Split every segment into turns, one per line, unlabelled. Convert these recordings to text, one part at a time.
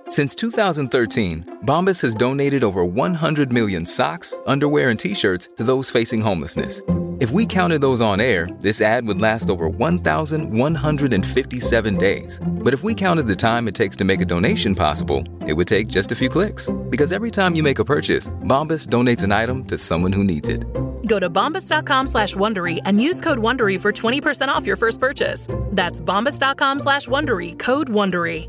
Since 2013, Bombas has donated over 100 million socks, underwear, and T-shirts to those facing homelessness. If we counted those on air, this ad would last over 1,157 days. But if we counted the time it takes to make a donation possible, it would take just a few clicks. Because every time you make a purchase, Bombas donates an item to someone who needs it.
Go to bombas.com/Wondery and use code Wondery for 20% off your first purchase. That's bombas.com/Wondery, code Wondery.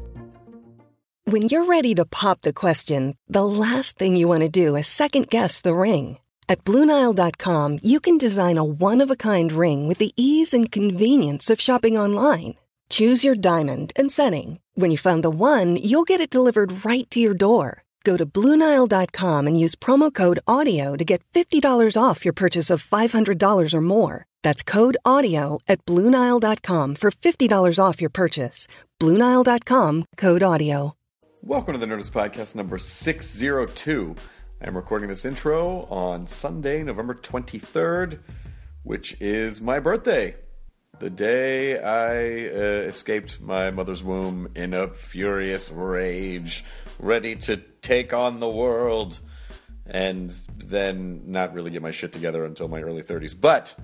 When you're ready to pop the question, the last thing you want to do is second-guess the ring. At BlueNile.com, you can design a one-of-a-kind ring with the ease and convenience of shopping online. Choose your diamond and setting. When you find the one, you'll get it delivered right to your door. Go to BlueNile.com and use promo code AUDIO to get $50 off your purchase of $500 or more. That's code AUDIO at BlueNile.com for $50 off your purchase. BlueNile.com, code AUDIO.
Welcome to the Nerdist Podcast number 602. I'm recording this intro on Sunday, November 23rd, which is my birthday. The day I escaped my mother's womb in a furious rage, ready to take on the world, and then not really get my shit together until my early 30s. But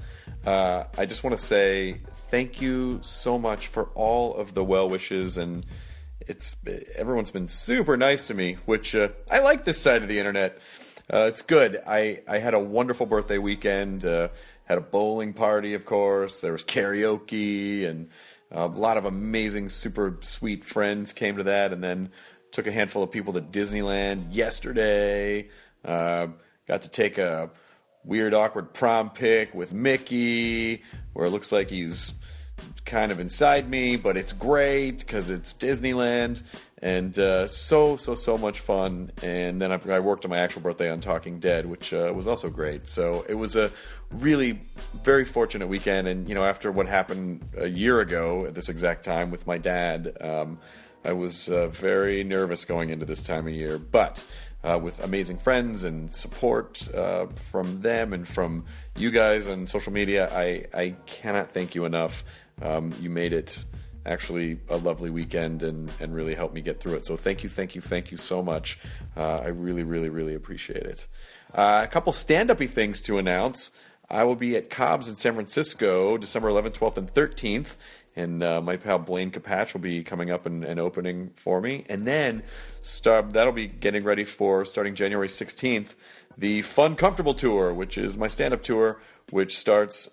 I just want to say thank you so much for all of the well wishes, and everyone's been super nice to me, which I like this side of the internet. It's good. I had a wonderful birthday weekend. Had a bowling party, of course. There was karaoke, and a lot of amazing, super sweet friends came to that. And then took a handful of people to Disneyland yesterday. Got to take a weird, awkward prom pic with Mickey, where it looks like he's kind of inside me, but it's great because it's Disneyland, and so much fun. And then I worked on my actual birthday on Talking Dead, which was also great. So it was a really very fortunate weekend. And after what happened a year ago at this exact time with my dad, I was very nervous going into this time of year, but with amazing friends and support from them and from you guys on social media, I cannot thank you enough. You made it actually a lovely weekend and really helped me get through it. So thank you so much. I really appreciate it. A couple stand-up-y things to announce. I will be at Cobb's in San Francisco December 11th, 12th, and 13th. And my pal Blaine Capatch will be coming up and opening for me. And then that'll be getting ready for starting January 16th, the Fun Comfortable Tour, which is my stand-up tour, which starts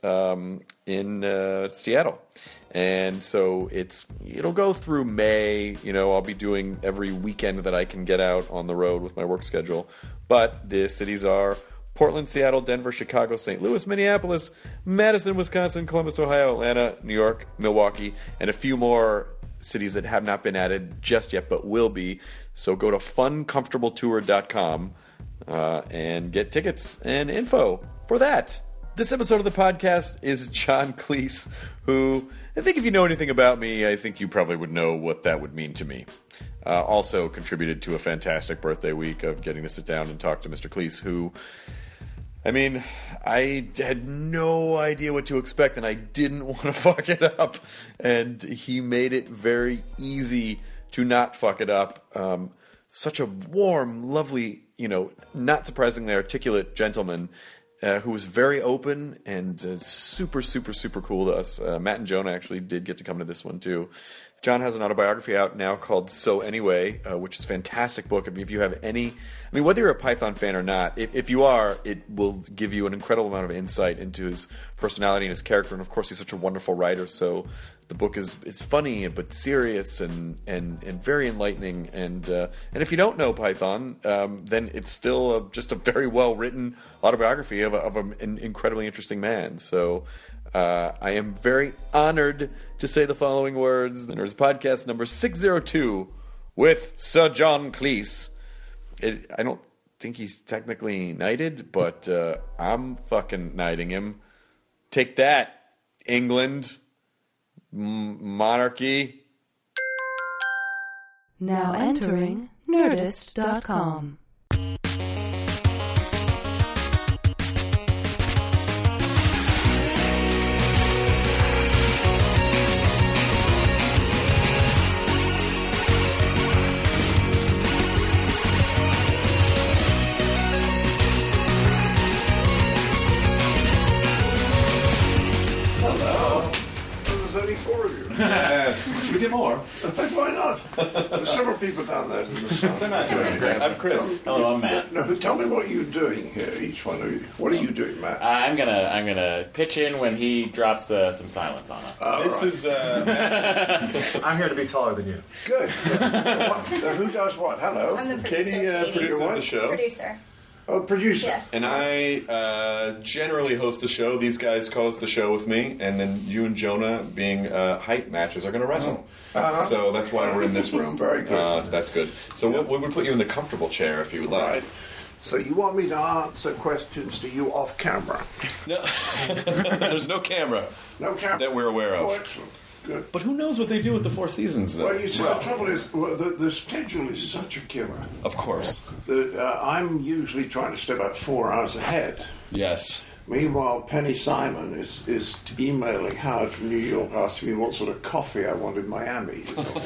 in Seattle. And so it'll go through May. I'll be doing every weekend that I can get out on the road with my work schedule. But the cities are Portland, Seattle, Denver, Chicago, St. Louis, Minneapolis, Madison, Wisconsin, Columbus, Ohio, Atlanta, New York, Milwaukee, and a few more cities that have not been added just yet but will be. So go to funcomfortabletour.com and get tickets and info for that. This episode of the podcast is John Cleese, who I think if you know anything about me, I think you probably would know what that would mean to me. Also contributed to a fantastic birthday week of getting to sit down and talk to Mr. Cleese, who, I had no idea what to expect, and I didn't want to fuck it up. And he made it very easy to not fuck it up. Such a warm, lovely, not surprisingly articulate gentleman who was very open and super cool to us. Matt and Jonah actually did get to come to this one, too. John has an autobiography out now called So Anyway, which is a fantastic book. If you have whether you're a Python fan or not, if you are, it will give you an incredible amount of insight into his personality and his character. And of course, he's such a wonderful writer. So the book is funny but serious and very enlightening. And if you don't know Python, then it's still just a very well written autobiography of an incredibly interesting man. So I am very honored to say the following words. The Nerds Podcast number 602 with Sir John Cleese. I don't think he's technically knighted, but I'm fucking knighting him. Take that, England. Monarchy.
Now entering Nerdist.com.
Should we get more?
Why not? There's several people down there in the sun.
They're not doing anything. I'm Chris.
Hello, I'm Matt.
No, tell me what you're doing here, each one of you. What are you doing, Matt?
I'm gonna pitch in when he drops some silence on us.
This is Matt.
I'm here to be taller than you.
Good. Who does what? Hello.
I'm the producer.
Katie produces the show.
Producer.
Oh, producer.
Yes.
And I generally host the show. These guys co-host the show with me, and then you and Jonah, being height matches, are going to wrestle. So that's why we're in this room.
Very good.
That's good. So we'll put you in the comfortable chair if you would like.
Right. So you want me to answer questions to you off camera?
No, there's no camera.
No camera
that we're aware of.
Oh, excellent. Good.
But who knows what they do with the Four Seasons, though?
Well, you see, the trouble is, the schedule is such a killer.
Of course.
That I'm usually trying to stay about 4 hours ahead.
Yes.
Meanwhile, Penny Simon is emailing Howard from New York asking me what sort of coffee I want in Miami.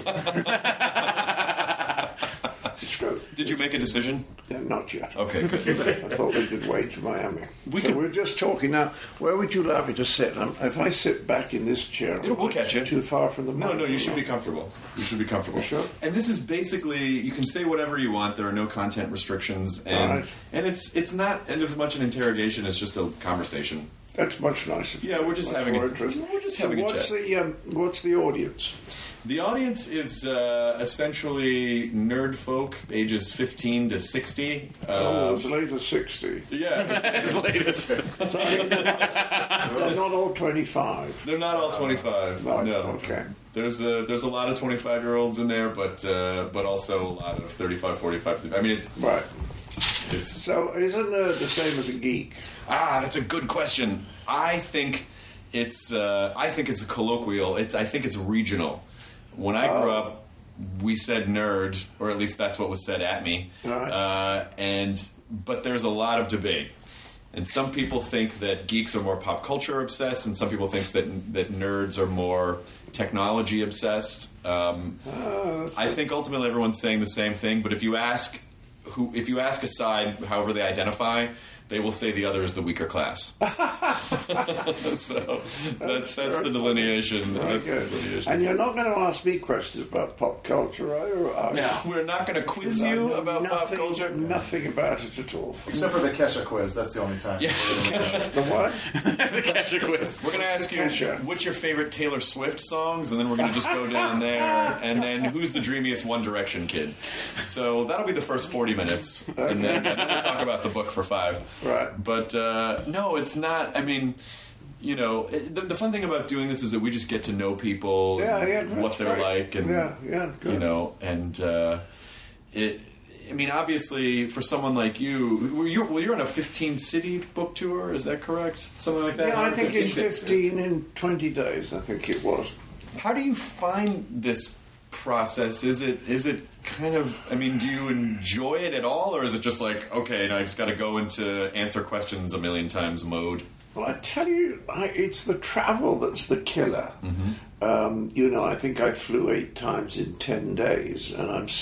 It's true.
Did you make a decision?
Not yet.
Okay, good.
I thought we could wait to Miami. We're just talking now. Where would you like me to sit? If I sit back in this chair,
We'll catch you.
Too far from the mic.
No, you should be comfortable. You should be comfortable.
You sure?
And this is basically, you can say whatever you want. There are no content restrictions, and it's not as much an interrogation as just a conversation.
That's much nicer.
Yeah, we're just having a chat.
What's the audience?
The audience is essentially nerd folk, ages 15 to 60.
As late as 60.
Yeah,
As late as
So, they're not all 25.
they're not all 25.
No.
No.
Okay.
There's a lot of 25-year-olds in there, but also a lot of 35, 45. 50. I mean, it's
Right.
it's.
So isn't the same as a geek?
That's a good question. I think it's a colloquial. I think it's regional. When I grew up, we said nerd, or at least that's what was said at me.
Right.
But there's a lot of debate. And some people think that geeks are more pop culture obsessed, and some people think that nerds are more technology obsessed. I think ultimately everyone's saying the same thing. But if you ask a side, however they identify, they will say the other is the weaker class. So that's the delineation. That's the delineation.
And you're not going to ask me questions about pop culture, are you?
No, we're not going to quiz you about pop culture.
Nothing about it at all.
Except for the Kesha quiz. That's the only time.
Yeah.
The what?
the Kesha quiz.
We're going to ask you what's your favorite Taylor Swift songs, and then we're going to just go down there, and then who's the dreamiest One Direction kid. So that'll be the first 40 minutes, and then we'll talk about the book for 5.
Right.
But no, it's not. I mean, you know, the fun thing about doing this is that we just get to know people, what they're like, and
good.
you know, and I mean, obviously, for someone like you, you're on a 15-city book tour. Is that correct? Something like that.
Yeah, I think it's 15 in 20 days. I think it was.
How do you find this process? Is it kind of, I mean, do you enjoy it at all, or is it just like, okay, now I just got to go into answer questions a million times mode?
Well, I tell you, it's the travel that's the killer.
Mm-hmm.
You know, I think I flew 8 times in 10 days, and I'm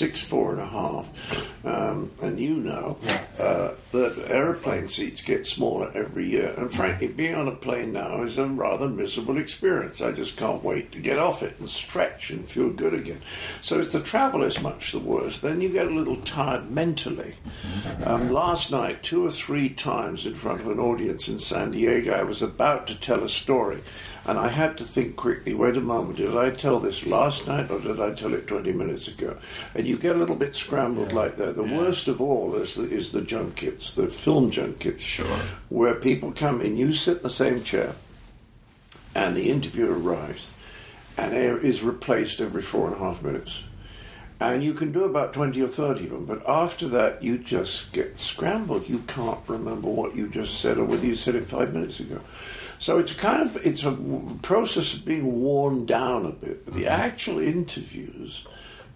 6'4.5". And you know that aeroplane seats get smaller every year. And frankly, being on a plane now is a rather miserable experience. I just can't wait to get off it and stretch and feel good again. So it's the travel is much the worst. Then you get a little tired mentally. Last night, 2 or 3 times in front of an audience in San Diego, I was about to tell a story. And I had to think quickly, wait a moment, did I tell this last night or did I tell it 20 minutes ago? And you get a little bit scrambled like that. The worst of all is the junkets, the film junkets, where people come in, you sit in the same chair, and the interviewer arrives, and air is replaced every 4.5 minutes. And you can do about 20 or 30 of them, but after that, you just get scrambled. You can't remember what you just said or whether you said it 5 minutes ago. So it's a process of being worn down a bit. But the actual interviews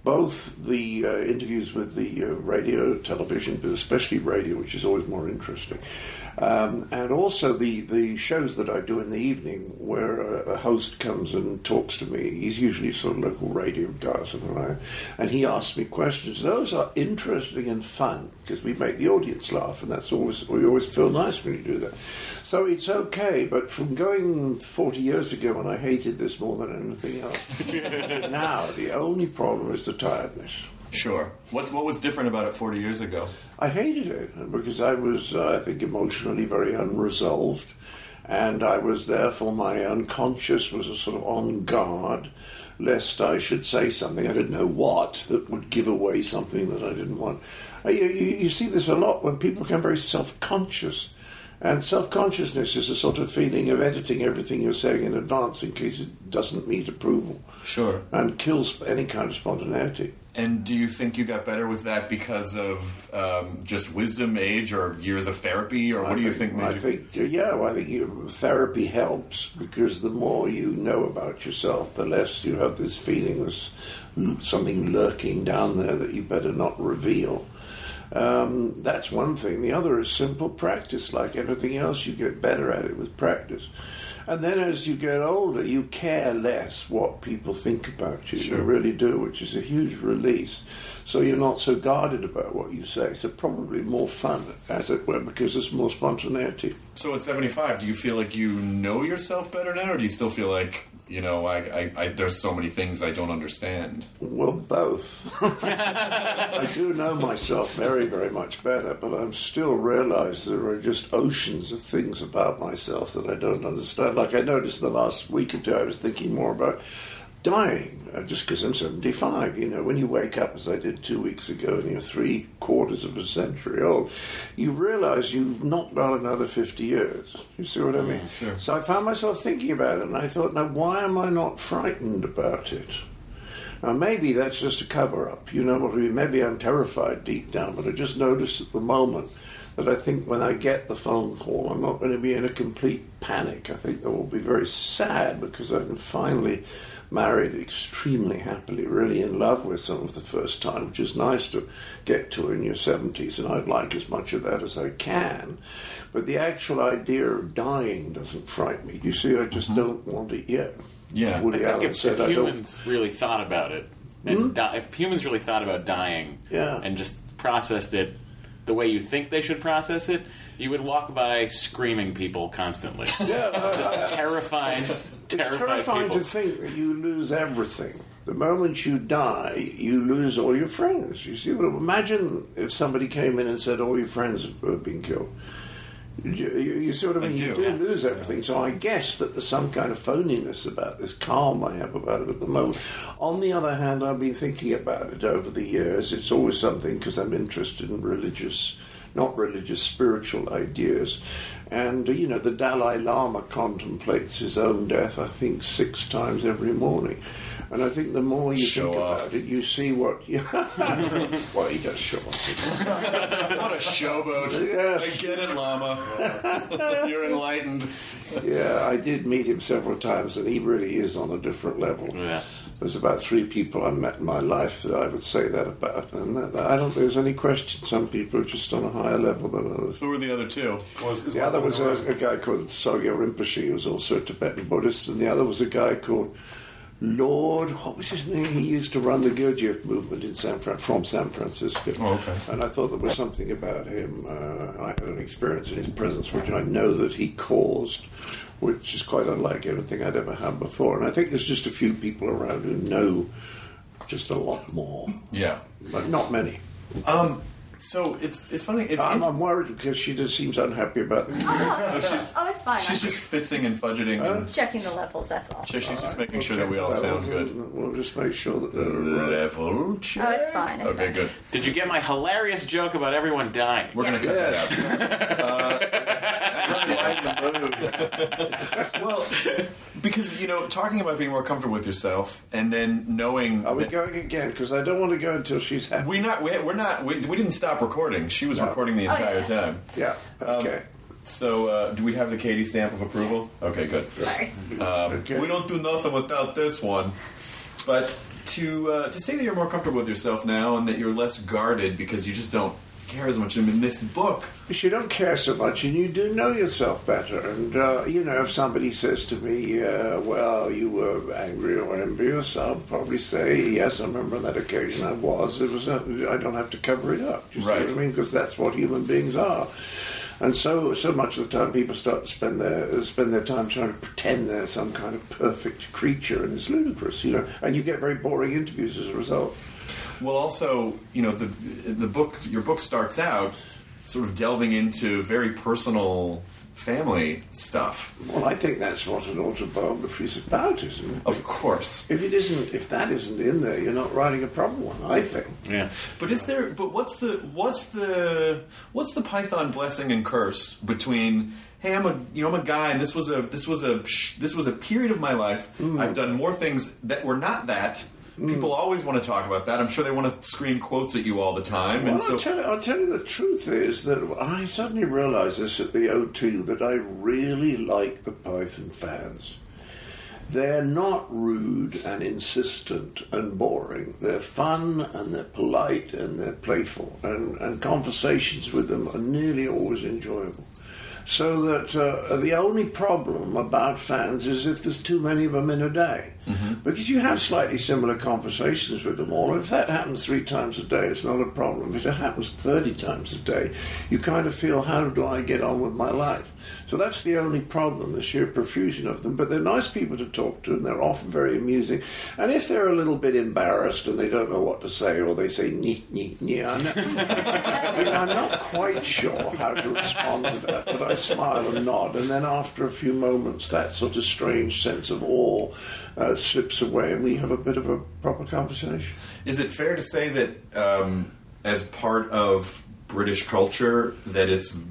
both the interviews with the radio, television, but especially radio, which is always more interesting, and also the shows that I do in the evening, where a host comes and talks to me. He's usually sort of local radio guy or something like that, and he asks me questions. Those are interesting and fun because we make the audience laugh, and we always feel nice when you do that. So it's okay, but from going 40 years ago when I hated this more than anything else, to now, the only problem is the tiredness.
Sure. What was different about it 40 years ago?
I hated it because I was, I think, emotionally very unresolved, and I was therefore, my unconscious was a sort of on guard, lest I should say something, I didn't know what, that would give away something that I didn't want. You see this a lot when people become very self-conscious. And self-consciousness is a sort of feeling of editing everything you're saying in advance in case it doesn't meet approval.
Sure.
And kills any kind of spontaneity.
And do you think you got better with that because of just wisdom, age, or years of therapy, or what do you think made you...
I think therapy helps, because the more you know about yourself, the less you have this feeling there's something lurking down there that you better not reveal. That's one thing. The other is simple practice. Like anything else, you get better at it with practice. And then as you get older, you care less what people think about you.
Sure.
You really do, which is a huge release. So you're not so guarded about what you say. So probably more fun, as it were, because there's more spontaneity.
So at 75, do you feel like you know yourself better now, or do you still feel like, you know, I there's so many things I don't understand?
Well, both. I do know myself very, very much better, but I'm still realize there are just oceans of things about myself that I don't understand. Like I noticed the last week or two, I was thinking more about dying, just because I'm 75. You know, when you wake up, as I did 2 weeks ago, and you're 3/4 of a century old, you realize you've not got another 50 years. You see what I mean?
Sure.
So I found myself thinking about it, and I thought, now, why am I not frightened about it? Now, maybe that's just a cover-up. You know what I mean? Maybe I'm terrified deep down, but I just noticed at the moment that I think when I get the phone call, I'm not going to be in a complete panic. I think that will be very sad because I've finally married extremely happily, really in love with someone for the first time, which is nice to get to in your 70s, and I'd like as much of that as I can. But the actual idea of dying doesn't frighten me. You see, I just don't want it yet.
Yeah.
I think if humans really thought about it, and if humans really thought about dying and just processed it the way you think they should process it, you would walk by screaming people constantly. Just terrified
It's terrifying
people.
to think that you lose everything. The moment you die, you lose all your friends. You see, imagine if somebody came in and said all your friends have been killed. You see what I mean? You do lose everything. So I guess that there's some kind of phoniness about this calm I have about it at the moment. On the other hand, I've been thinking about it over the years. It's always something because I'm interested in not religious, spiritual ideas. And, you know, the Dalai Lama contemplates his own death, I think, 6 times every morning. And I think the more you think about it, you see what... well, he does show off.
What a showboat.
Yes.
I get it, Lama. You're enlightened.
Yeah, I did meet him several times, and he really is on a different level.
Yeah.
There's about 3 people I've met in my life that I would say that about. And I don't think there's any question. Some people are just on a higher level than others.
Who were the other two?
The other was a guy called Sogyal Rinpoche, who was also a Tibetan Buddhist, and the other was a guy called Lord, what was his name? He used to run the Gurdjieff movement in from San Francisco.
Oh, okay.
And I thought there was something about him. I had an experience in his presence which I know that he caused, which is quite unlike anything I'd ever had before. And I think there's just a few people around who know just a lot more.
Yeah.
But not many.
So it's funny.
I'm worried because she just seems unhappy about it.
Oh, it's fine.
She's just fitzing and fudgeting. And
checking the levels, that's all.
she's just making sure that we all sound good.
We'll just make sure that
Level check.
Oh, it's fine. It's
Okay,
fine.
good.
Did you get my hilarious joke about everyone dying?
We're going to cut that out. Really lighten the mood. Well, because, you know, talking about being more comfortable with yourself and then knowing...
Are we going again? Because I don't want to go until she's happy.
We didn't stop recording. She was recording the entire time.
Yeah, okay.
So, do we have the Katie stamp of approval?
Yes.
Okay, good.
Sorry.
Okay.
We don't do nothing without this one. But to say that you're more comfortable with yourself now and that you're less guarded because you just don't care as much. In this book,
you don't care so much, and you do know yourself better. And if somebody says to me, "Well, you were angry or envious," I'll probably say, "Yes, I remember on that occasion I was." I don't have to cover it up. You see what I mean? Because that's what human beings are. And so much of the time, people start to spend their time trying to pretend they're some kind of perfect creature, and it's ludicrous, And you get very boring interviews as a result.
Well, also, the book, your book starts out sort of delving into very personal family stuff.
Well, I think that's what an autobiography is about, isn't it?
Of course.
If that isn't in there, you're not writing a proper one, I think.
Yeah. But what's the Python blessing and curse between, hey, I'm a guy, and this was a period of my life. I've done more things that were not that. People always want to talk about that. I'm sure they want to scream quotes at you all the time.
Well,
and
I'll tell you the truth is that I suddenly realised this at the O2, that I really like the Python fans. They're not rude and insistent and boring. They're fun and they're polite and they're playful. And conversations with them are nearly always enjoyable. So that the only problem about fans is if there's too many of them in a day. Because you have slightly similar conversations with them all. If that happens 3 times a day, it's not a problem. If it happens 30 times a day, you kind of feel, how do I get on with my life? So that's the only problem, the sheer profusion of them. But they're nice people to talk to, and they're often very amusing. And if they're a little bit embarrassed and they don't know what to say, or they say, I'm not quite sure how to respond to that, but I smile and nod, and then after a few moments that sort of strange sense of awe slips away, and we have a bit of a proper conversation.
Is it fair to say that as part of British culture that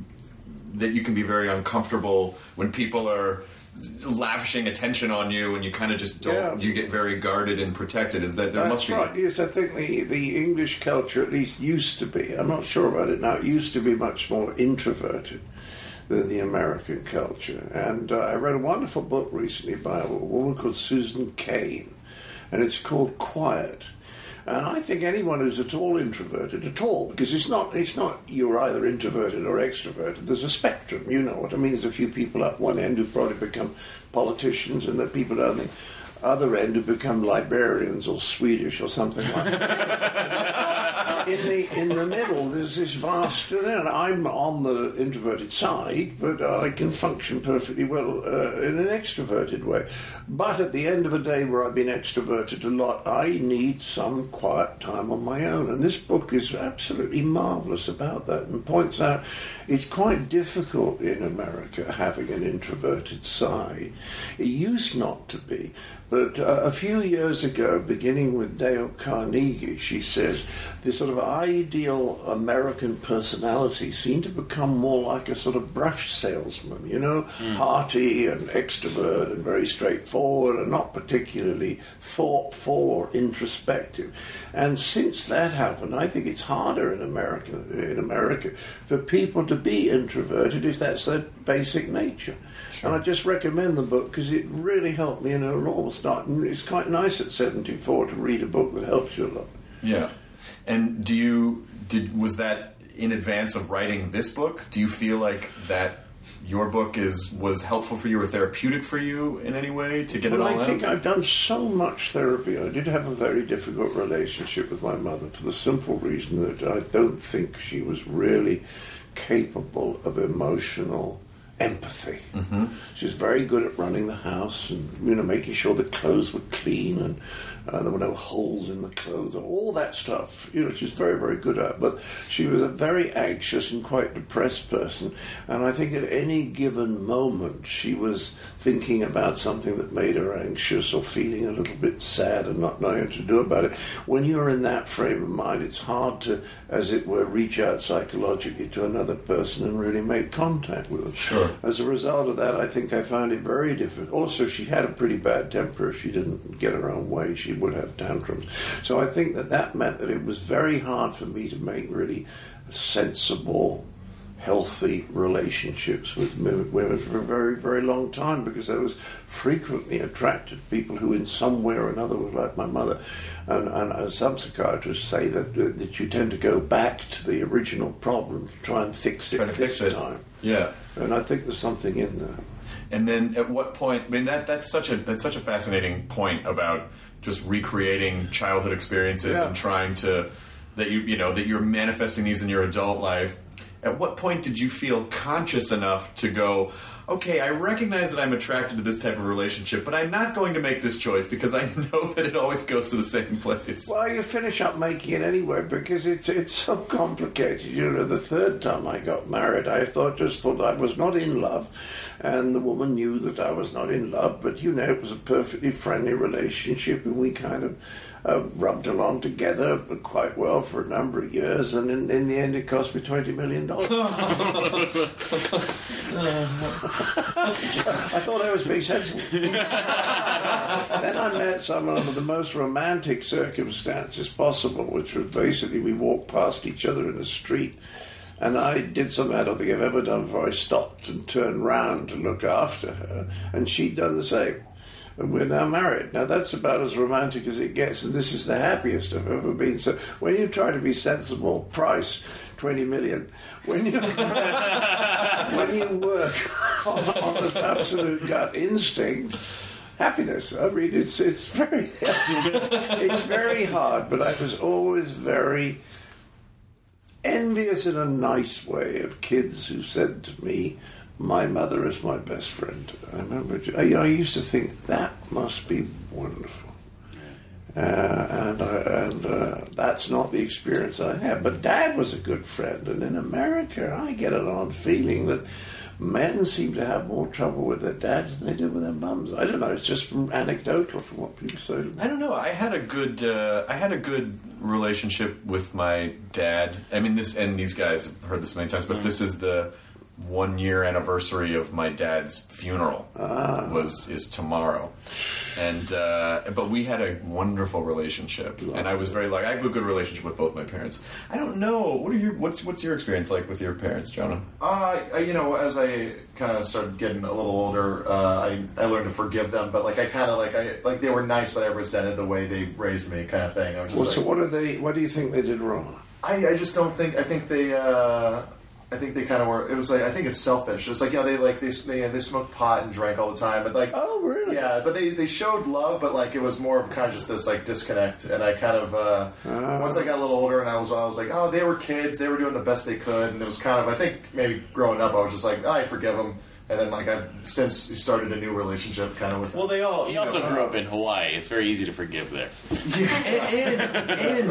you can be very uncomfortable when people are lavishing attention on you, and you kind of just don't, you get very guarded and protected? Is that there must be?
That's right. Yes, I think the English culture at least used to be, I'm not sure about it now, it used to be much more introverted than the American culture. And I read a wonderful book recently by a woman called Susan Cain, and it's called Quiet. And I think anyone who's at all introverted, because it's not you're either introverted or extroverted. There's a spectrum, you know what I mean. There's a few people at one end who probably become politicians, and there are people down the other end who become librarians or Swedish or something like that. In the middle, there's this vast... I'm on the introverted side, but I can function perfectly well in an extroverted way. But at the end of a day where I've been extroverted a lot, I need some quiet time on my own. And this book is absolutely marvellous about that, and points out it's quite difficult in America having an introverted side. It used not to be. But a few years ago, beginning with Dale Carnegie, she says, the sort of ideal American personality seemed to become more like a sort of brush salesman, hearty and extrovert and very straightforward and not particularly thoughtful or introspective. And since that happened, I think it's harder in America for people to be introverted if that's their basic nature. Sure. And I just recommend the book because it really helped me in an enormous start. And it's quite nice at 74 to read a book that helps you a lot.
Yeah. And was that in advance of writing this book? Do you feel like that your book was helpful for you or therapeutic for you in any way to get it all out?
I think I've done so much therapy. I did have a very difficult relationship with my mother for the simple reason that I don't think she was really capable of emotional empathy. Mm-hmm. She was very good at running the house and making sure the clothes were clean and there were no holes in the clothes, all that stuff. She was very, very good at it. But she was a very anxious and quite depressed person, and I think at any given moment she was thinking about something that made her anxious or feeling a little bit sad and not knowing what to do about it. When you're in that frame of mind, it's hard to, as it were, reach out psychologically to another person and really make contact with them.
Sure.
As a result of that, I think I found it very difficult. Also, she had a pretty bad temper. If she didn't get her own way, she would have tantrums. So I think that meant that it was very hard for me to make really sensible, healthy relationships with women for a very, very long time, because I was frequently attracted to people who in some way or another were like my mother. And some psychiatrists say that you tend to go back to the original problem, try and fix it this time.
Yeah.
And I think there's something in there.
And then at what point, I mean, that's such a fascinating point about just recreating childhood experiences and trying to, that you're manifesting these in your adult life. At what point did you feel conscious enough to go, okay, I recognize that I'm attracted to this type of relationship, but I'm not going to make this choice because I know that it always goes to the same place?
Well, you finish up making it anyway because it's so complicated. You know, the third time I got married, I just thought I was not in love, and the woman knew that I was not in love, but, you know, it was a perfectly friendly relationship, and we kind of rubbed along together quite well for a number of years, and in the end it cost me $20 million. I thought I was being sensible. Then I met someone under the most romantic circumstances possible, which was basically we walked past each other in the street, and I did something I don't think I've ever done before. I stopped and turned round to look after her, and she'd done the same. And we're now married. Now, that's about as romantic as it gets, and this is the happiest I've ever been. So when you try to be sensible, price, $20 million. When you work on an absolute gut instinct, happiness. I mean, it's very it's very hard, but I was always very envious in a nice way of kids who said to me, my mother is my best friend. I remember I used to think that must be wonderful. And that's not the experience I had. But Dad was a good friend, and in America I get an odd feeling that men seem to have more trouble with their dads than they do with their mums. I don't know. It's just anecdotal from what people say.
I don't know. I had a good relationship with my dad. I mean, these guys have heard this many times, but this is the 1-year anniversary of my dad's funeral is tomorrow, and but we had a wonderful relationship, and I was very I have a good relationship with both my parents. I don't know what's your experience like with your parents, Jonah?
As I kind of started getting a little older, I learned to forgive them, but I they were nice, but I resented the way they raised me, kind of thing. I was just
so what do you think they did wrong?
I just don't think. I think they kind of were. It was I think it's selfish. It was they smoked pot and drank all the time, but
oh really?
Yeah, but they showed love, but it was more of kind of just this disconnect. And I kind of once I got a little older, and I was like, oh, they were kids, they were doing the best they could, and it was kind of I think maybe growing up, I was just like, oh, I forgive them. And then, I've since started a new relationship kind of with them.
Well, he also grew up in Hawaii. It's very easy to forgive there.
Yeah, and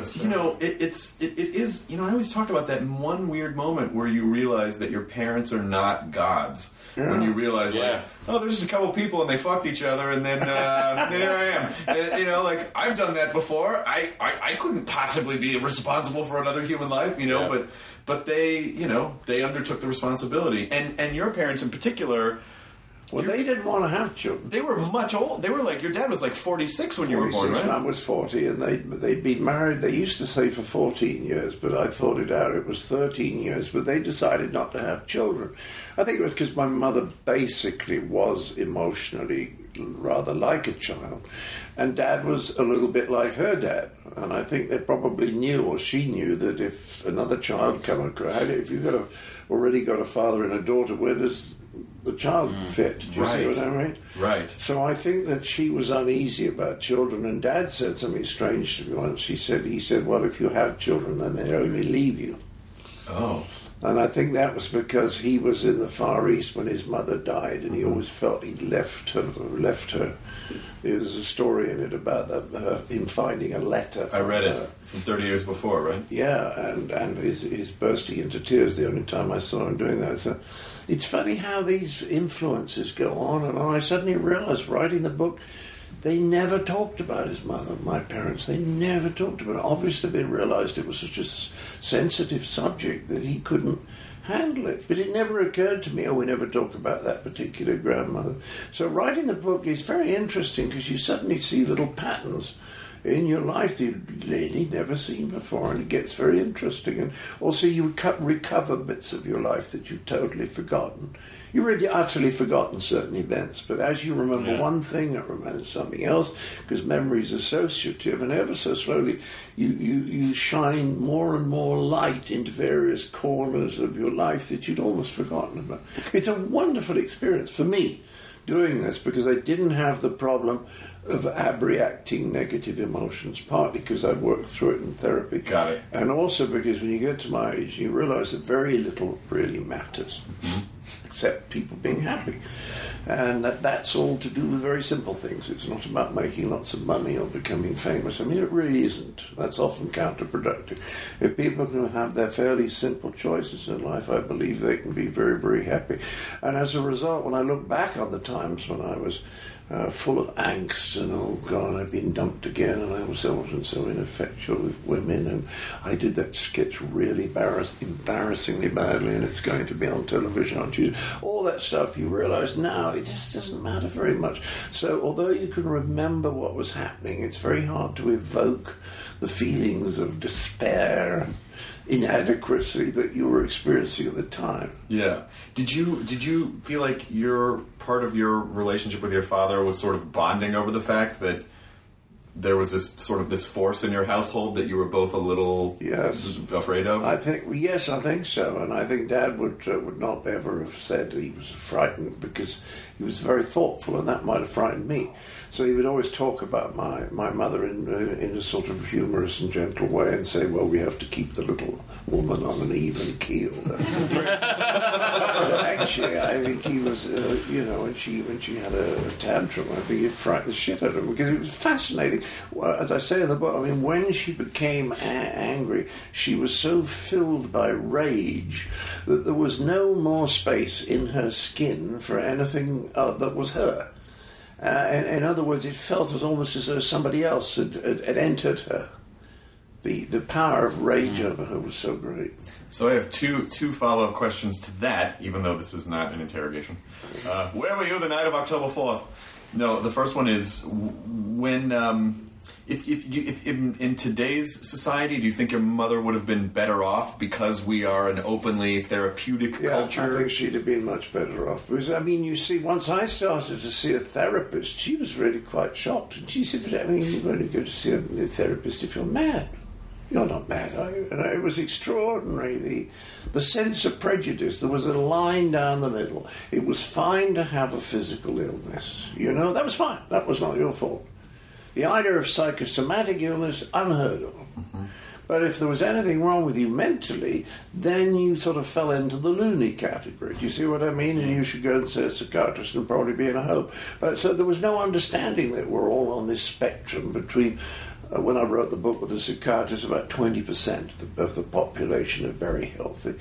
it is. I always talk about that one weird moment where you realize that your parents are not gods. Yeah. When you realize, there's just a couple people and they fucked each other, and then here I am. And, I've done that before. I couldn't possibly be responsible for another human life, but they undertook the responsibility. And your parents in particular,
well, they didn't want to have children.
They were much old. They were your dad was 46 when you were born, right?
Mum was 40, and they'd been married, they used to say for 14 years, but I thought it out, it was 13 years, but they decided not to have children. I think it was because my mother basically was emotionally rather like a child, and Dad was a little bit like her dad, and I think they probably knew, or she knew, that if another child came across, if you've already got a father and a daughter, where does the child fit? Do you see what I mean?
Right.
So I think that she was uneasy about children, and Dad said something strange to me once. He said, well, if you have children, then they only leave you.
Oh.
And I think that was because he was in the Far East when his mother died, and he always felt he'd left her. There's a story in it about him finding a letter.
I read it from 30 years before, right?
Yeah, and his bursting into tears the only time I saw him doing that. So it's funny how these influences go on and on. I suddenly realized, writing the book, they never talked about his mother, my parents. They never talked about it. Obviously, they realized it was such a sensitive subject that he couldn't handle it. But it never occurred to me, we never talk about that particular grandmother. So writing the book is very interesting because you suddenly see little patterns in your life that you've really never seen before, and it gets very interesting. And also you recover bits of your life that you've totally forgotten. You've really utterly forgotten certain events, but as you remember one thing, it reminds something else, because memory is associative, and ever so slowly you shine more and more light into various corners of your life that you'd almost forgotten about. It's a wonderful experience for me, doing this, because I didn't have the problem of abreacting negative emotions, partly because I worked through it in therapy.
Got it.
And also because when you get to my age, you realise that very little really matters, except people being happy. And that's all to do with very simple things. It's not about making lots of money or becoming famous. I mean, it really isn't. That's often counterproductive. If people can have their fairly simple choices in life, I believe they can be very, very happy. And as a result, when I look back on the times when I was full of angst and, oh God, I've been dumped again, and I was so ineffectual with women, and I did that sketch really embarrassingly badly, and it's going to be on television on Tuesday. All that stuff, you realise now it just doesn't matter very much. So although you can remember what was happening, it's very hard to evoke the feelings of despair, inadequacy that you were experiencing at the time.
Yeah. Did you feel like your part of your relationship with your father was sort of bonding over the fact that there was this force in your household that you were both a little afraid of?
I think so, and I think Dad would not ever have said he was frightened, because he was very thoughtful, and that might have frightened me. So he would always talk about my mother in a sort of humorous and gentle way, and say, "Well, we have to keep the little woman on an even keel." Actually, I think he was, when she had a tantrum, I think it frightened the shit out of him, because it was fascinating. Well, as I say in the book, I mean, when she became angry, she was so filled by rage that there was no more space in her skin for anything that was her. In other words, it felt almost as though somebody else had entered her. The power of rage over her was so great.
So I have two follow-up questions to that, even though this is not an interrogation. Where were you the night of October 4th? No, the first one is when, if in today's society, do you think your mother would have been better off because we are an openly therapeutic culture?
I think she'd have been much better off. Because, I mean, you see, once I started to see a therapist, she was really quite shocked. And she said, "I mean, you're going to go to see a therapist if you're mad. You're not mad, are you?" And it was extraordinary, the sense of prejudice. There was a line down the middle. It was fine to have a physical illness. That was fine. That was not your fault. The idea of psychosomatic illness, unheard of. Mm-hmm. But if there was anything wrong with you mentally, then you sort of fell into the loony category. Do you see what I mean? And you should go and see a psychiatrist and probably be in a home. But so there was no understanding that we're all on this spectrum between... when I wrote the book with the psychiatrist, about 20% of the population are very healthy,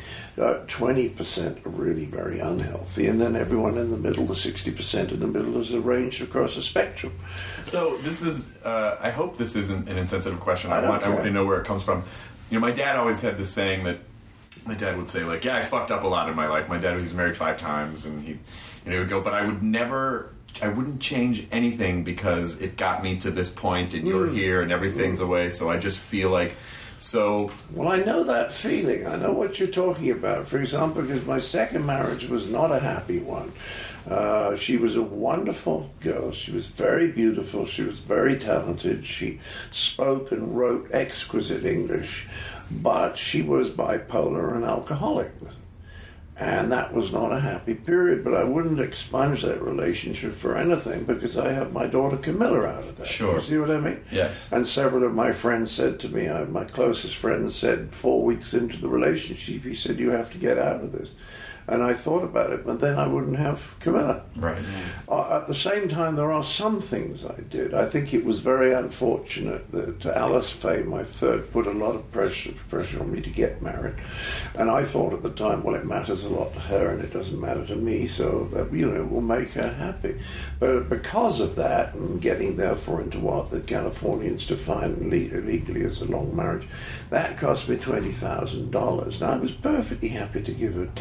20% are really very unhealthy, and then everyone in the middle, the 60% in the middle, is arranged across a spectrum.
So this is, I hope this isn't an insensitive question. I want to know where it comes from. My dad always had this saying that my dad would say, like, I fucked up a lot in my life. My dad was married 5 times, and he would go, but I wouldn't change anything because it got me to this point, and you're here, and everything's away. So I just feel like Well,
I know that feeling. I know what you're talking about. For example, because my second marriage was not a happy one. She was a wonderful girl. She was very beautiful. She was very talented. She spoke and wrote exquisite English, but she was bipolar and alcoholic. And that was not a happy period, but I wouldn't expunge that relationship for anything, because I have my daughter Camilla out of that.
Sure.
You see what I mean?
Yes.
And several of my friends said to me, my closest friends said 4 weeks into the relationship, he said, "You have to get out of this." And I thought about it, but then I wouldn't have Camilla.
Right.
At the same time, there are some things I did. I think it was very unfortunate that Alice Faye, my third, put a lot of pressure on me to get married. And I thought at the time, well, it matters a lot to her and it doesn't matter to me, so that, will make her happy. But because of that, and getting therefore into what the Californians define legally as a long marriage, that cost me $20,000. Now, I was perfectly happy to give her 10.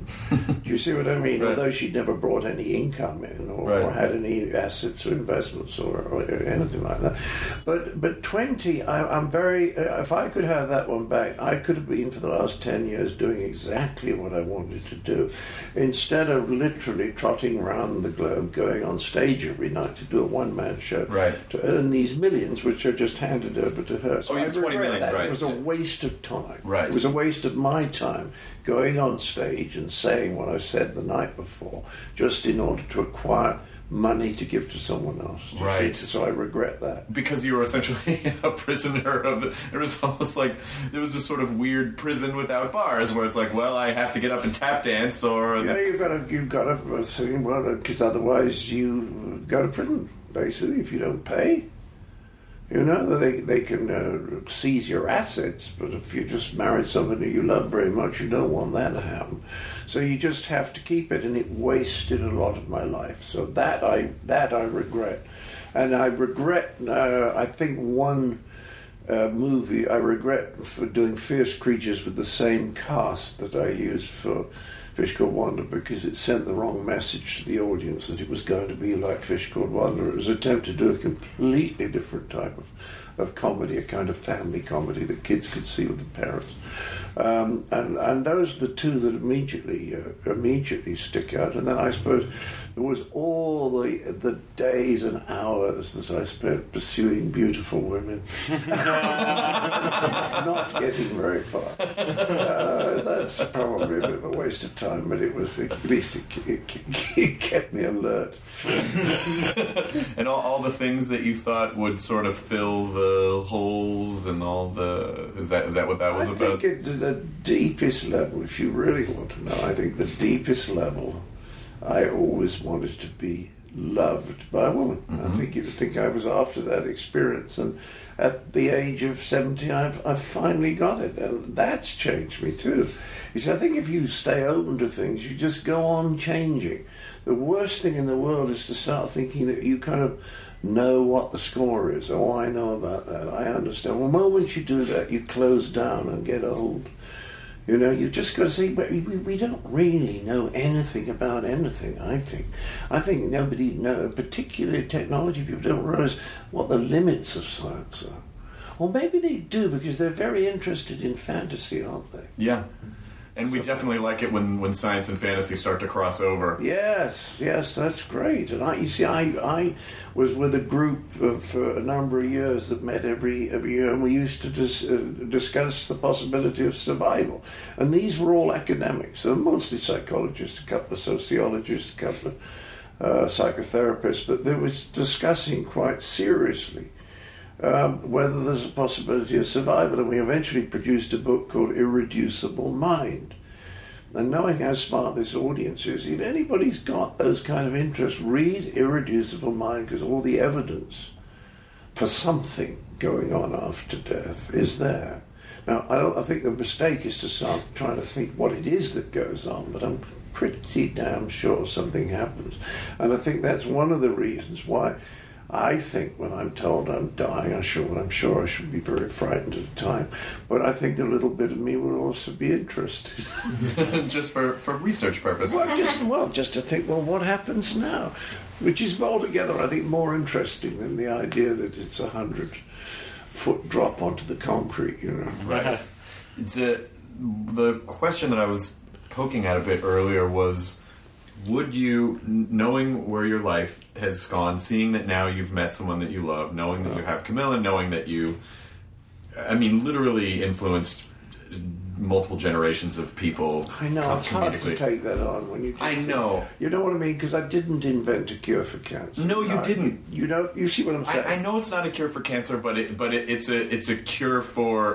Do you see what I mean?
Right.
Although she'd never brought any income in or had any assets or investments or anything like that. But 20, I'm very... if I could have that one back, I could have been for the last 10 years doing exactly what I wanted to do. Instead of literally trotting around the globe, going on stage every night to do a one-man show, to earn these millions, which are just handed over to her. So
you're 20 million, right.
It was a waste of time.
Right.
It was a waste of my time going on stage and saying what I said the night before, just in order to acquire money to give to someone else.
Right.
So I regret that.
Because you were essentially a prisoner of it was almost like there was a sort of weird prison without bars where it's like, well, I have to get up and tap dance or...
Yeah, you've got to sing, well, because otherwise you go to prison, basically, if you don't pay. You know, they can seize your assets, but if you just married somebody you love very much, you don't want that to happen. So you just have to keep it, and it wasted a lot of my life. So that I regret. And I regret, I think one movie, I regret for doing Fierce Creatures with the same cast that I used for Fish Called Wanda, because it sent the wrong message to the audience that it was going to be like Fish Called Wanda. It was an attempt to do a completely different type of comedy, a kind of family comedy that kids could see with the parents. And those are the two that immediately stick out. And then I suppose there was all the days and hours that I spent pursuing beautiful women, not getting very far. That's probably a bit of a waste of time, but it was at least it kept me alert.
And all the things that you thought would sort of fill the holes and all the... Is that what that was about?
I think at the deepest level, if you really want to know, I think the deepest level, I always wanted to be loved by a woman. Mm-hmm. I think I was after that experience, and at the age of 70, I've finally got it, and that's changed me too. You see, I think if you stay open to things, you just go on changing. The worst thing in the world is to start thinking that you kind of know what the score is. Oh, I know about that. I understand. Well, the moment you do that, you close down and get old. You know, you've just got to say, we don't really know anything about anything, I think. I think nobody knows, particularly technology people, don't realize what the limits of science are. Or maybe they do, because they're very interested in fantasy, aren't they?
Yeah. And we definitely like it when science and fantasy start to cross over.
Yes, that's great. And I was with a group for a number of years that met every year, and we used to discuss the possibility of survival. And these were all academics. They were mostly psychologists, a couple of sociologists, a couple of psychotherapists, but they were discussing quite seriously whether there's a possibility of survival. And we eventually produced a book called Irreducible Mind. And knowing how smart this audience is, if anybody's got those kind of interests, read Irreducible Mind, because all the evidence for something going on after death is there. Now, I think the mistake is to start trying to think what it is that goes on, but I'm pretty damn sure something happens. And I think that's one of the reasons why I think when I'm told I'm dying, I'm sure I should be very frightened at the time, but I think a little bit of me will also be interested.
Just for research purposes?
Just to think, what happens now? Which is altogether, I think, more interesting than the idea that it's 100-foot drop onto the concrete, you know.
Right. The question that I was poking at a bit earlier was, would you, knowing where your life has gone, seeing that now you've met someone that you love, knowing that you have Camilla, knowing that you, literally influenced multiple generations of people.
I know, it's hard to take that on when you just
know.
You know what I mean? Because I didn't invent a cure for cancer.
No, you didn't.
You see what I'm saying? I know
it's not a cure for cancer, but it's a cure for,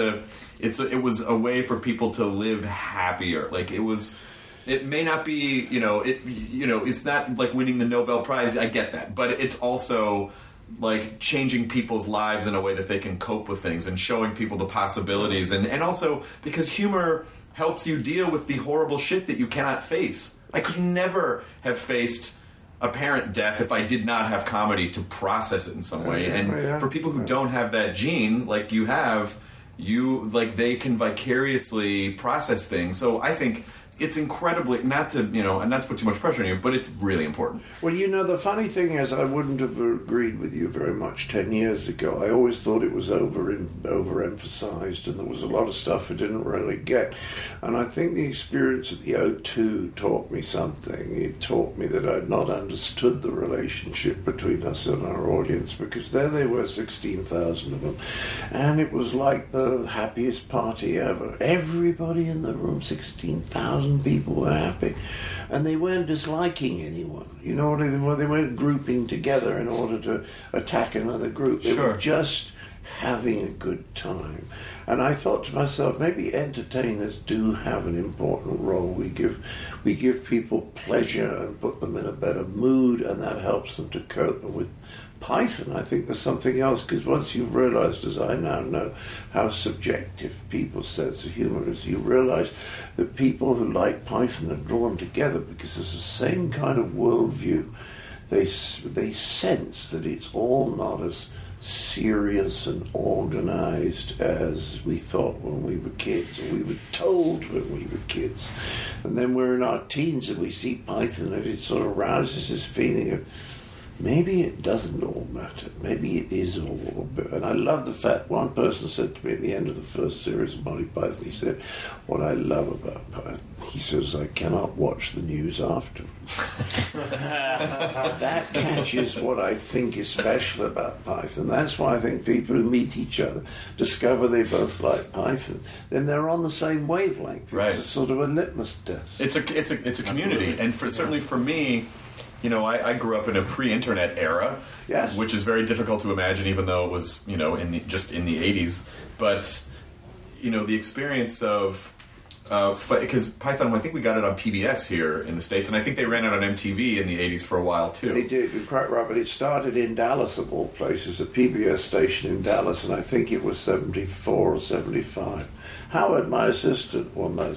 it was a way for people to live happier. Like, it may not be, it's not like winning the Nobel Prize, I get that, but it's also like changing people's lives in a way that they can cope with things and showing people the possibilities, and also because humor helps you deal with the horrible shit that you cannot face. I could never have faced a parent death if I did not have comedy to process it in some way. And for people who don't have that gene, like you have, they can vicariously process things. So I think it's incredibly, not to put too much pressure on you, but it's really important.
Well, the funny thing is, I wouldn't have agreed with you very much 10 years ago. I always thought it was overemphasized, and there was a lot of stuff I didn't really get. And I think the experience at the O2 taught me something. It taught me that I'd not understood the relationship between us and our audience, because there they were, 16,000 of them, and it was like the happiest party ever. Everybody in the room, 16,000 people were happy, and they weren't disliking anyone. They weren't grouping together in order to attack another group. They were just having a good time. And I thought to myself, maybe entertainers do have an important role. We give people pleasure and put them in a better mood, and that helps them to cope. And with Python, I think there's something else, because once you've realized, as I now know, how subjective people's sense of humor is, you realize that people who like Python are drawn together because there's the same kind of worldview. They sense that it's all not as serious and organized as we thought when we were kids, or we were told when we were kids. And then we're in our teens and we see Python, and it sort of rouses this feeling of, maybe it doesn't all matter. Maybe it is all. And I love the fact one person said to me at the end of the first series of Monty Python, he said, what I love about Python, he says, I cannot watch the news after. That catches what I think is special about Python. That's why I think people who meet each other discover they both like Python. Then they're on the same wavelength. It's a sort of a litmus test.
It's a community. And certainly for me, I grew up in a pre-internet era, which is very difficult to imagine, even though it was, in the 80s. But, the experience of, because Python, I think we got it on PBS here in the States, and I think they ran it on MTV in the 80s for a while, too.
They did, you're quite right, but it started in Dallas, of all places, a PBS station in Dallas, and I think it was 74 or 75. Howard, my assistant,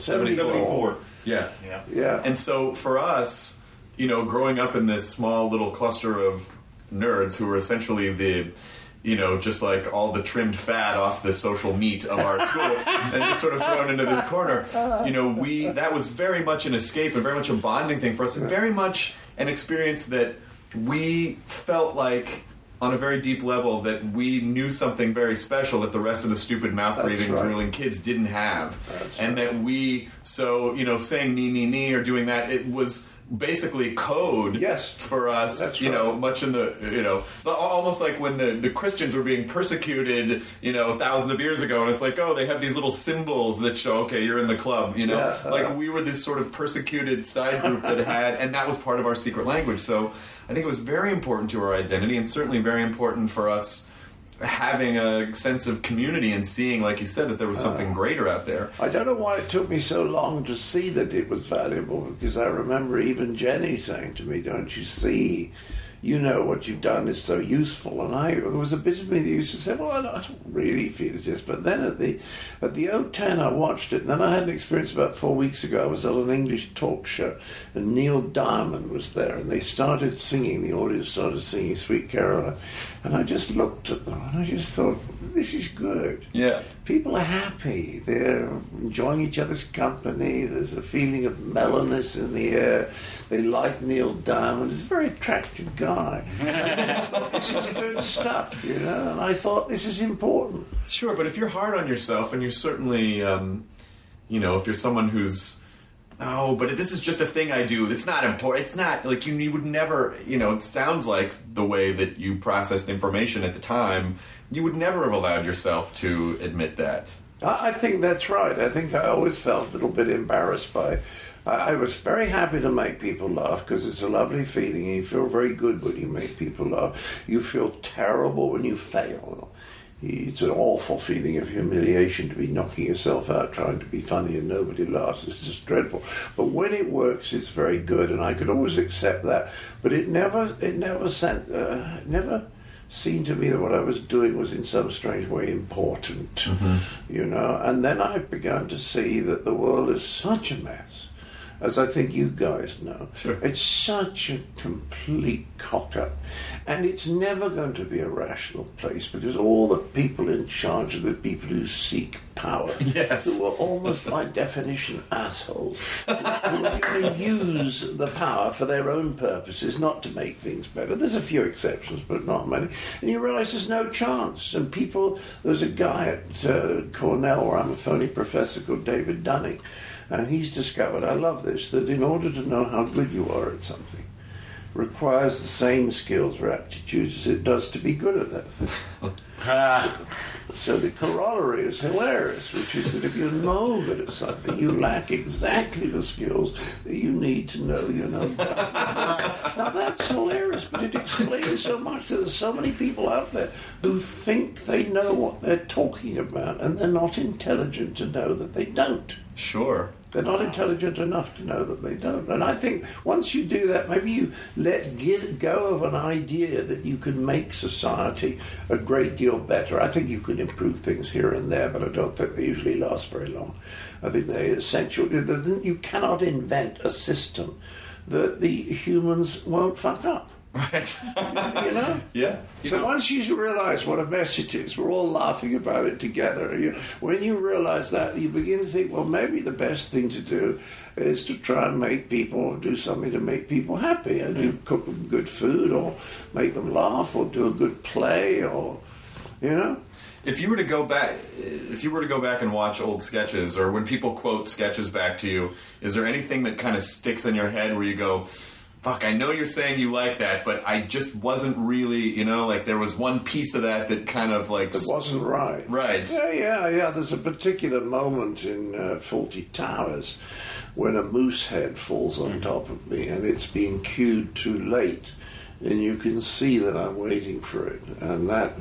74.
Yeah. And so for us, growing up in this small little cluster of nerds who were essentially the, just like all the trimmed fat off the social meat of our school, and just sort of thrown into this corner, that was very much an escape and very much a bonding thing for us, and very much an experience that we felt like, on a very deep level, that we knew something very special that the rest of the stupid mouth-breathing, drooling kids didn't have. That we, saying nee or doing that, it was basically code for us, much in the, almost like when the Christians were being persecuted, thousands of years ago, and it's like, oh, they have these little symbols that show, okay, you're in the club, like we were this sort of persecuted side group that had, and that was part of our secret language. So I think it was very important to our identity, and certainly very important for us having a sense of community and seeing, like you said, that there was something greater out there.
I don't know why it took me so long to see that it was valuable, because I remember even Jenny saying to me, don't you see, what you've done is so useful. And there was a bit of me that used to say, well, I don't really feel it is. But then at the O10, I watched it, and then I had an experience about 4 weeks ago. I was at an English talk show, and Neil Diamond was there, and they started singing, the audience started singing Sweet Caroline, and I just looked at them, and I just thought, this is good.
Yeah.
People are happy. They're enjoying each other's company. There's a feeling of mellowness in the air. They like Neil Diamond. He's a very attractive guy. This is good stuff, and I thought this is important.
Sure, but if you're hard on yourself, and you're certainly, if you're someone who's, but this is just a thing I do, it's not important, it's not, like, you would never, it sounds like the way that you processed information at the time, you would never have allowed yourself to admit that.
I think that's right. I think I always felt a little bit embarrassed by... I was very happy to make people laugh, because it's a lovely feeling. You feel very good when you make people laugh. You feel terrible when you fail. It's an awful feeling of humiliation to be knocking yourself out trying to be funny and nobody laughs. It's just dreadful. But when it works, it's very good, and I could always accept that. But it never seemed to me that what I was doing was in some strange way important, And then I began to see that the world is such a mess, as I think you guys know.
Sure.
It's such a complete cock-up. And it's never going to be a rational place, because all the people in charge are the people who seek power,
Yes.
who are almost by definition assholes, who are going to use the power for their own purposes, not to make things better. There's a few exceptions, but not many. And you realise there's no chance. And there's a guy at Cornell, where I'm a phony professor, called David Dunning, and he's discovered, I love this, that in order to know how good you are at something, requires the same skills or aptitudes as it does to be good at that thing. So the corollary is hilarious, which is that if you're no good at something, you lack exactly the skills that you need to know you know. Now that's hilarious, but it explains so much that there's so many people out there who think they know what they're talking about, and they're not intelligent to know that they don't.
Sure.
They're not intelligent enough to know that they don't. And I think once you do that, maybe you let go of an idea that you can make society a great deal better. I think you can improve things here and there, but I don't think they usually last very long. I think they're essential. You cannot invent a system that the humans won't fuck up.
Right.
You know?
Yeah.
So once you realise what a mess it is, we're all laughing about it together. When you realise that, you begin to think, well, maybe the best thing to do is to try and do something to make people happy. And you cook them good food, or make them laugh, or do a good play, or, you know?
If you were to go back and watch old sketches, or when people quote sketches back to you, is there anything that kind of sticks in your head where you go, fuck, I know you're saying you like that, but I just wasn't really, like there was one piece of that kind of like...
It wasn't right.
Right.
Yeah. There's a particular moment in Fawlty Towers when a moose head falls on top of me, and it's being cued too late. And you can see that I'm waiting for it. And that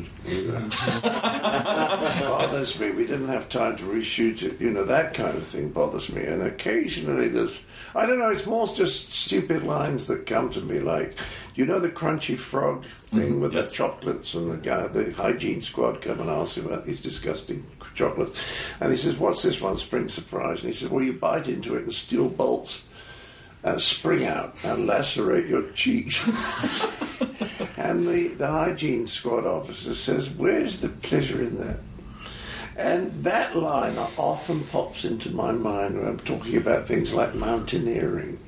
bothers me. We didn't have time to reshoot it. That kind of thing bothers me. And occasionally there's... I don't know, it's more just stupid lines that come to me, like, do you know the Crunchy Frog thing with the chocolates, and the hygiene squad come and ask him about these disgusting chocolates, and he says, what's this one, Spring Surprise? And he says, well, you bite into it and steel bolts spring out and lacerate your cheeks. And the hygiene squad officer says, where's the pleasure in that? And that line often pops into my mind when I'm talking about things like mountaineering,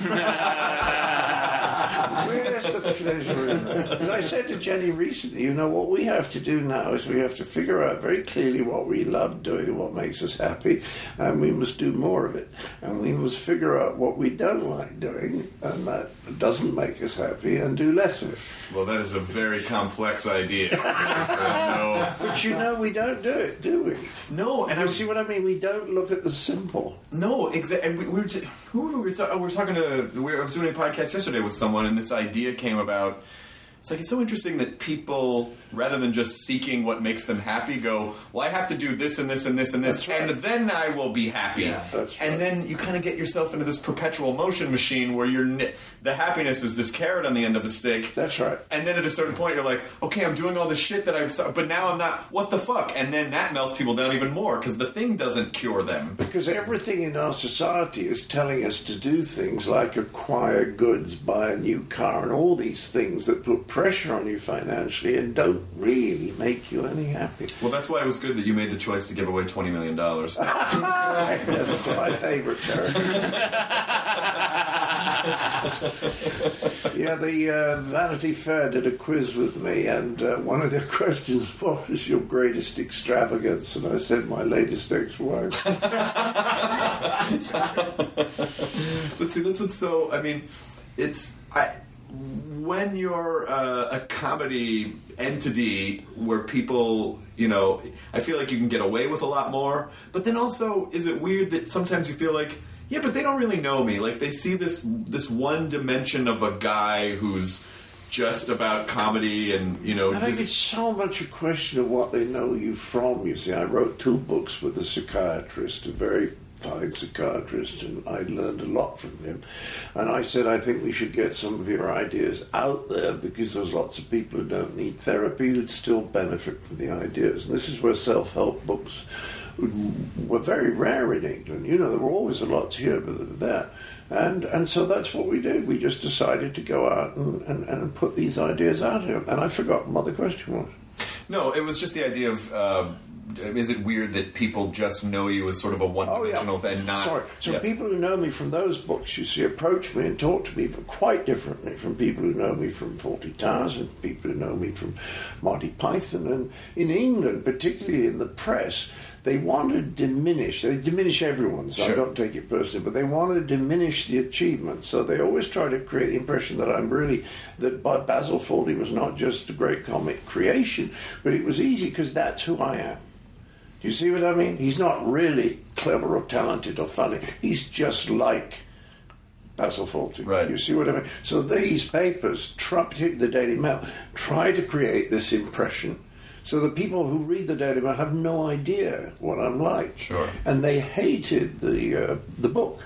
Where's the pleasure in that? Because I said to Jenny recently, what we have to do now is we have to figure out very clearly what we love doing, what makes us happy, and we must do more of it. And we must figure out what we don't like doing, and that doesn't make us happy, and do less of it.
Well, that is a very complex idea.
But we don't do it, do we?
No, and
you see what I mean? We don't look at the simple.
No, exactly. And I was doing a podcast yesterday with someone, and this idea came about. It's so interesting that people, rather than just seeking what makes them happy, go, well, I have to do this and this and this and this, right, and then I will be happy.
Yeah, that's right.
And then you kind of get yourself into this perpetual motion machine where the happiness is this carrot on the end of a stick.
That's right.
And then at a certain point, you're like, okay, I'm doing all this shit but now I'm not, what the fuck? And then that melts people down even more, because the thing doesn't cure them.
Because everything in our society is telling us to do things like acquire goods, buy a new car, and all these things that put pressure on you financially and don't really make you any happy.
Well, that's why it was good that you made the choice to give away $20 million.
That's my favourite charity. The Vanity Fair did a quiz with me, and one of their questions was, what is your greatest extravagance? And I said, my latest ex-wife.
But see, that's what's so... when you're a comedy entity where people, I feel like you can get away with a lot more, but then also, is it weird that sometimes you feel like, yeah, but they don't really know me. Like, they see this one dimension of a guy who's just about comedy and,
I think it's so much a question of what they know you from. You see, I wrote 2 books with a psychiatrist, a very fine psychiatrist, and I learned a lot from him. And I said, I think we should get some of your ideas out there, because there's lots of people who don't need therapy who'd still benefit from the ideas. And this is where self-help books were very rare in England. There were always a lot here, but there. And so that's what we did. We just decided to go out and put these ideas out here. And I forgot what the question was.
No, it was just the idea of... is it weird that people just know you as sort of a one-dimensional and not...
Sorry. So people who know me from those books, you see, approach me and talk to me, but quite differently from people who know me from Fawlty Towers and people who know me from Monty Python. And in England, particularly in the press, they want to diminish everyone, so I don't take it personally, but they want to diminish the achievement. So they always try to create the impression that Basil Fawlty was not just a great comic creation, but it was easy because that's who I am. Do you see what I mean? He's not really clever or talented or funny. He's just like Basil Fawlty.
Right.
You see what I mean? So these papers, particularly the Daily Mail, try to create this impression. So the people who read the Daily Mail have no idea what I'm like.
Sure.
And they hated the book.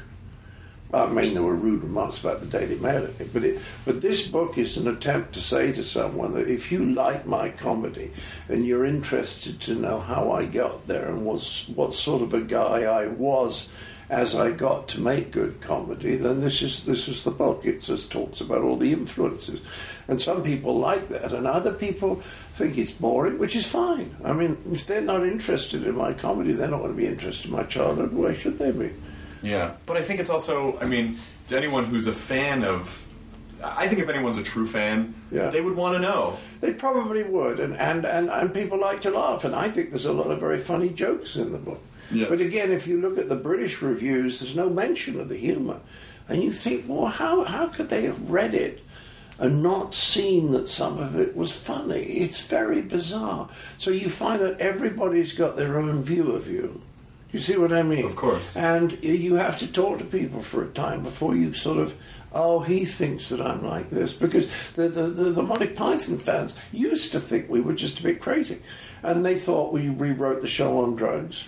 I mean, there were rude remarks about the Daily Mail, but this book is an attempt to say to someone that if you like my comedy and you're interested to know how I got there and what sort of a guy I was as I got to make good comedy, then this is the book. It just talks about all the influences. And some people like that, and other people think it's boring, which is fine. I mean, if they're not interested in my comedy, they're not going to be interested in my childhood. Why should they be?
Yeah, but I think it's also, I mean, to anyone who's a fan of... I think if anyone's a true fan, they would want to know.
They probably would, and people like to laugh, and I think there's a lot of very funny jokes in the book. Yeah. But again, if you look at the British reviews, there's no mention of the humour. And you think, well, how could they have read it and not seen that some of it was funny? It's very bizarre. So you find that everybody's got their own view of you. You see what I mean?
Of course.
And you have to talk to people for a time before you sort of, he thinks that I'm like this. Because the Monty Python fans used to think we were just a bit crazy. And they thought we rewrote the show on drugs.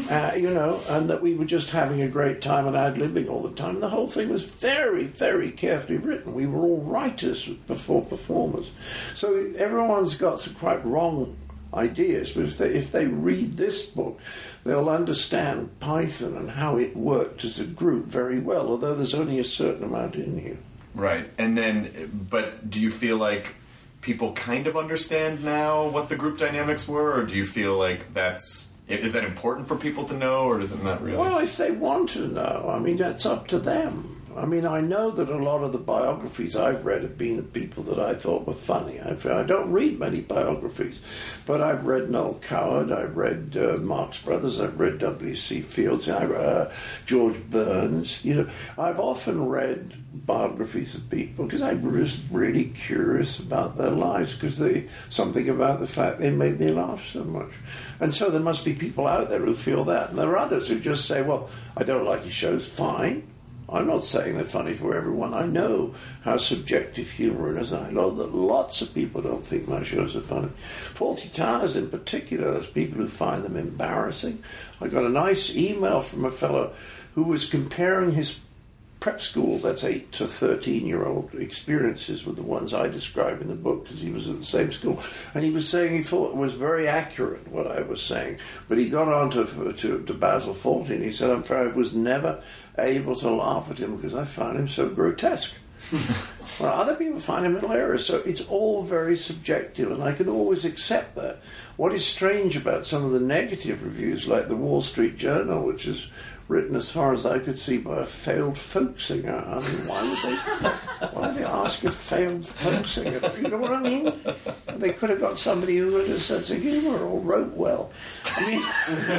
And that we were just having a great time and ad-libbing all the time. And the whole thing was very, very carefully written. We were all writers before performers. So everyone's got some quite wrong ideas, but if they read this book, they'll understand Python and how it worked as a group very well, although there's only a certain amount in you.
Right. And then, but do you feel like people kind of understand now what the group dynamics were, or do you feel like is that important for people to know, or is it not really?
Well, if they want to know, I mean, that's up to them. I mean, I know that a lot of the biographies I've read have been of people that I thought were funny. I don't read many biographies, but I've read Noel Coward, I've read Marx Brothers, I've read W.C. Fields, George Burns. I've often read biographies of people because I was really curious about their lives, because something about the fact they made me laugh so much. And so there must be people out there who feel that. And there are others who just say, well, I don't like your shows, fine. I'm not saying they're funny for everyone. I know how subjective humour is. I know that lots of people don't think my shows are funny. Fawlty Towers in particular, there's people who find them embarrassing. I got a nice email from a fellow who was comparing his prep school, that's 8 to 13-year-old experiences with the ones I describe in the book, because he was at the same school, and he was saying he thought it was very accurate what I was saying, but he got on to Basil Fawlty, and he said, I'm afraid I was never able to laugh at him because I found him so grotesque. Well, other people find him hilarious, so it's all very subjective, and I can always accept that. What is strange about some of the negative reviews, like the Wall Street Journal, which is written, as far as I could see, by a failed folk singer. I mean, why would they ask a failed folk singer? You know what I mean? They could have got somebody who had a sense of humour or wrote well. I mean,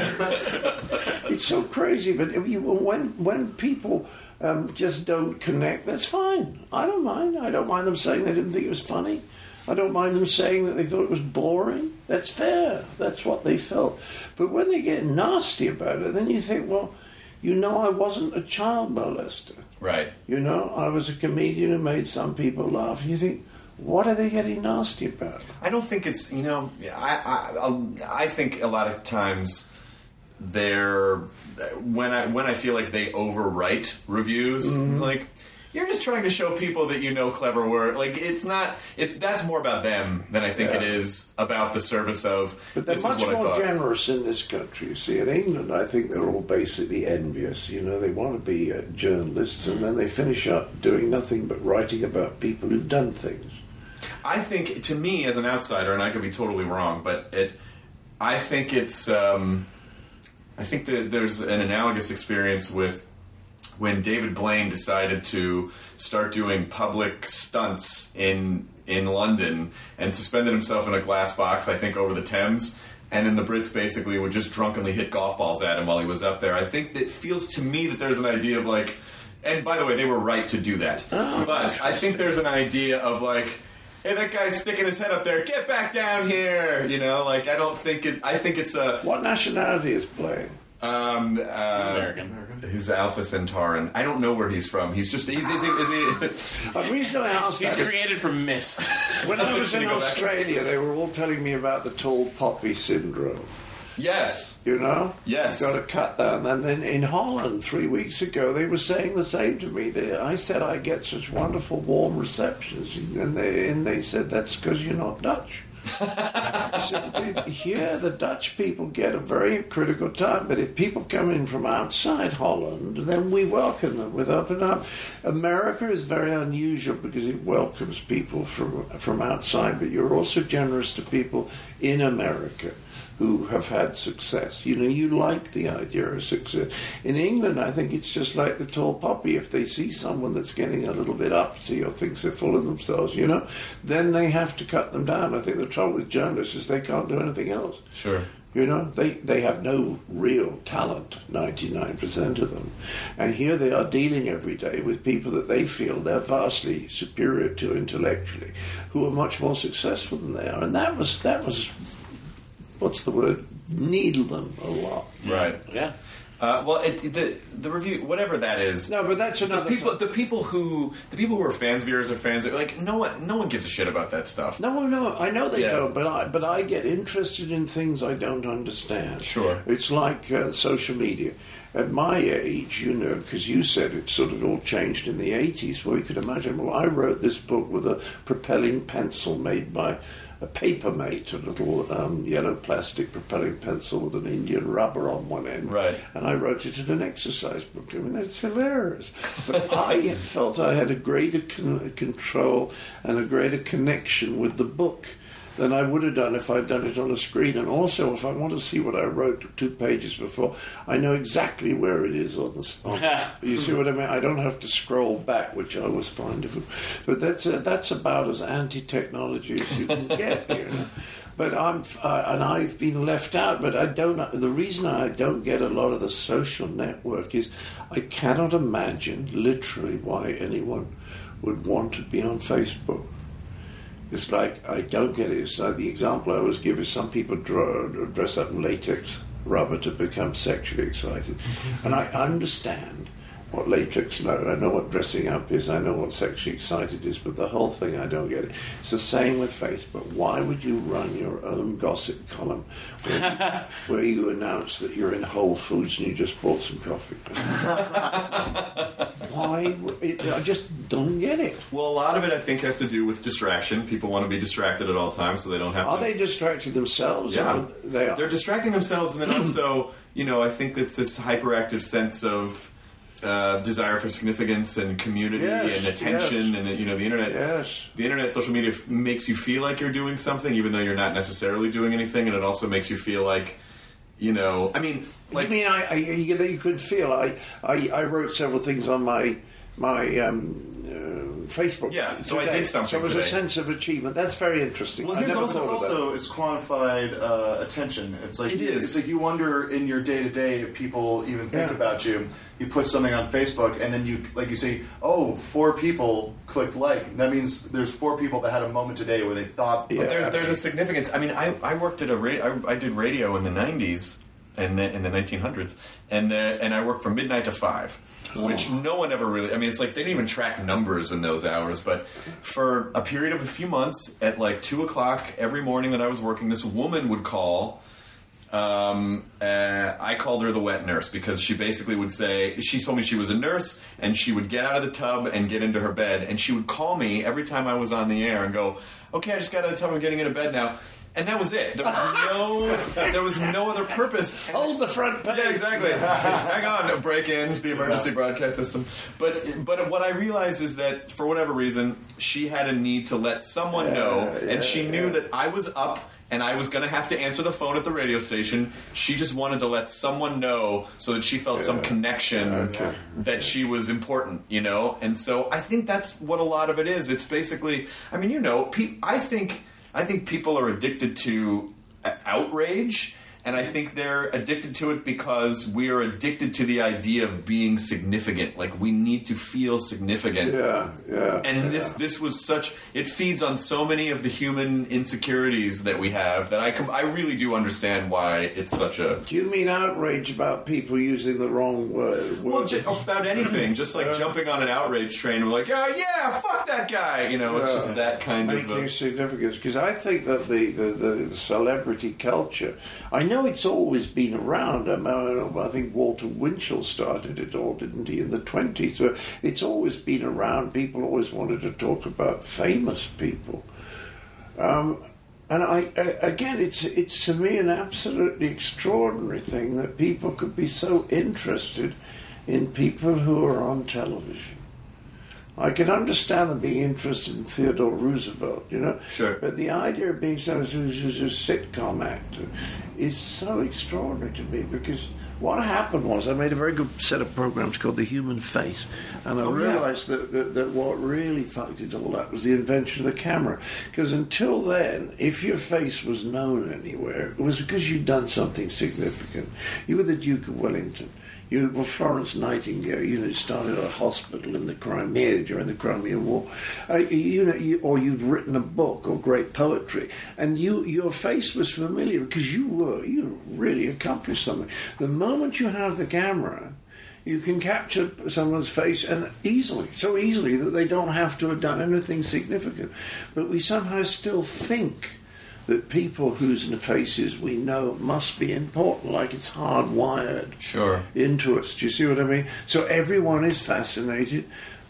it's so crazy. But when people just don't connect, that's fine. I don't mind. I don't mind them saying they didn't think it was funny. I don't mind them saying that they thought it was boring. That's fair. That's what they felt. But when they get nasty about it, then you think, well, I wasn't a child molester.
Right.
I was a comedian who made some people laugh. And you think, what are they getting nasty about?
I don't think it's, I think a lot of times when I feel like they overwrite reviews, it's like, you're just trying to show people that clever work. Like, that's more about them than I think it is about the service of,
but they're much more generous in this country. You see, in England, I think they're all basically envious. They want to be journalists, and then they finish up doing nothing but writing about people who've done things.
I think, to me, as an outsider, and I could be totally wrong, but I think it's. I think that there's an analogous experience with when David Blaine decided to start doing public stunts in London and suspended himself in a glass box, I think, over the Thames. And then the Brits basically would just drunkenly hit golf balls at him while he was up there. I think that feels to me that there's an idea of like, and by the way, they were right to do that. But I think there's an idea of like, hey, that guy's sticking his head up there, get back down here! You know, like, I don't think it, I think it's a...
What nationality is Blaine?
He's American.
He's Alpha Centauran. I don't know where he's from. He's just... Is he
The reason I asked
He's
that
created from mist.
when I was in Australia, they were all telling me about the tall poppy syndrome.
Yes.
You know?
Yes.
You've got to cut down. And then in Holland 3 weeks ago, they were saying the same to me. I said I get such wonderful warm receptions. And they said, that's because you're not Dutch. I said, here the Dutch people get a very critical time, but if people come in from outside Holland, then we welcome them with open arms. America is very unusual because it welcomes people from outside, but you're also generous to people in America who have had success. You know, you like the idea of success. In England, I think it's just like the tall poppy. If they see someone that's getting a little bit uppity or thinks they're full of themselves, you know, then they have to cut them down. I think the trouble with journalists is they can't do anything else.
Sure.
You know, they have no real talent, 99% of them. And here they are dealing every day with people that they feel they're vastly superior to intellectually, who are much more successful than they are. And that was what's the word? Needle them a lot.
Right.
Yeah.
Well, the review, whatever that is.
No, but that's another.
The people who are fans of yours are fans of, like, no one gives a shit about that stuff.
No, I know they don't, but I get interested in things I don't understand.
Sure.
It's like social media. At my age, you know, because you said it sort of all changed in the 80s. Well, you could imagine. Well, I wrote this book with a propelling pencil made by a Papermate, a little yellow plastic propelling pencil with an Indian rubber on one end.
Right.
And I wrote it in an exercise book. I mean, that's hilarious. But I felt I had a greater control and a greater connection with the book than I would have done if I'd done it on a screen. And also, if I want to see what I wrote 2 pages before, I know exactly where it is on the... you see what I mean? I don't have to scroll back, which I always find difficult. But that's about as anti-technology as you can get, you know. But I've been left out. But I don't. The reason I don't get a lot of the social network is I cannot imagine literally why anyone would want to be on Facebook. It's like, I don't get it. It's like the example I always give is some people dress up in latex rubber to become sexually excited. And I understand what latex knows. I know what dressing up is. I know what sexually excited is. But the whole thing, I don't get it. It's the same with Facebook. Why would you run your own gossip column where you announce that you're in Whole Foods and you just bought some coffee? Why? I just don't get it.
Well, a lot of it, I think, has to do with distraction. People want to be distracted at all times, so they don't have to...
Are they distracting themselves?
Yeah.
They are.
They're distracting themselves, and then also, you know, I think it's this hyperactive sense of desire for significance and community and attention, and, you know, the internet.
Yes.
The internet, social media makes you feel like you're doing something, even though you're not necessarily doing anything, and it also makes you feel like, you know, I mean, like... You
mean you could feel... I wrote several things on my Facebook.
Yeah, so
today.
I did something.
So it was
today.
a sense of achievement. That's very interesting.
Well, here's also it's quantified attention. It's like it's like you wonder in your day to day if people even think about you. You put something on Facebook, and then you say, "Oh, 4 people clicked like." That means there's 4 people that had a moment today where they thought.
Yeah. But there's a significance. I mean, I worked at I did radio in the 90s and in the 1900s, and I worked from midnight to 5. Which no one ever really... I mean, it's like they didn't even track numbers in those hours, but for a period of a few months, at like 2 o'clock every morning that I was working, this woman would call. I called her the wet nurse because she basically would say... She told me she was a nurse, and she would get out of the tub and get into her bed, and she would call me every time I was on the air and go, "Okay, I just got out of the tub, I'm getting into bed now." And that was it. There was no other purpose.
Hold the front page.
Yeah, exactly. Hang on, break in the emergency broadcast system. But what I realized is that for whatever reason, she had a need to let someone know, and she knew that I was up and I was going to have to answer the phone at the radio station. She just wanted to let someone know so that she felt some connection that she was important, you know? And so I think that's what a lot of it is. It's basically, I mean, you know, I think people are addicted to outrage. And I think they're addicted to it because we are addicted to the idea of being significant. Like, we need to feel significant. And this was such... It feeds on so many of the human insecurities that we have that I really do understand why it's such a...
Do you mean outrage about people using the wrong word?
Well, about anything. Just like jumping on an outrage train. We're like, oh, yeah, fuck that guy. You know, it's just that kind of...
Making significance. Because I think that the celebrity culture... I know it's always been around. I think Walter Winchell started it all, didn't he, in the 20s? So it's always been around. People always wanted to talk about famous people. And again, it's to me an absolutely extraordinary thing that people could be so interested in people who are on television. I can understand them being interested in Theodore Roosevelt, you know.
Sure.
But the idea of being someone who's a sitcom actor is so extraordinary to me, because what happened was I made a very good set of programs called The Human Face, and I realised that what really fucked it all up was the invention of the camera. Because until then, if your face was known anywhere, it was because you'd done something significant. You were the Duke of Wellington. You were Florence Nightingale. You know, started a hospital in the Crimea during the Crimean War. Or you'd written a book or great poetry, and your face was familiar because you really accomplished something. The moment you have the camera, you can capture someone's face and so easily that they don't have to have done anything significant. But we somehow still think that people whose faces we know must be important, like it's hardwired into us. Do you see what I mean? So everyone is fascinated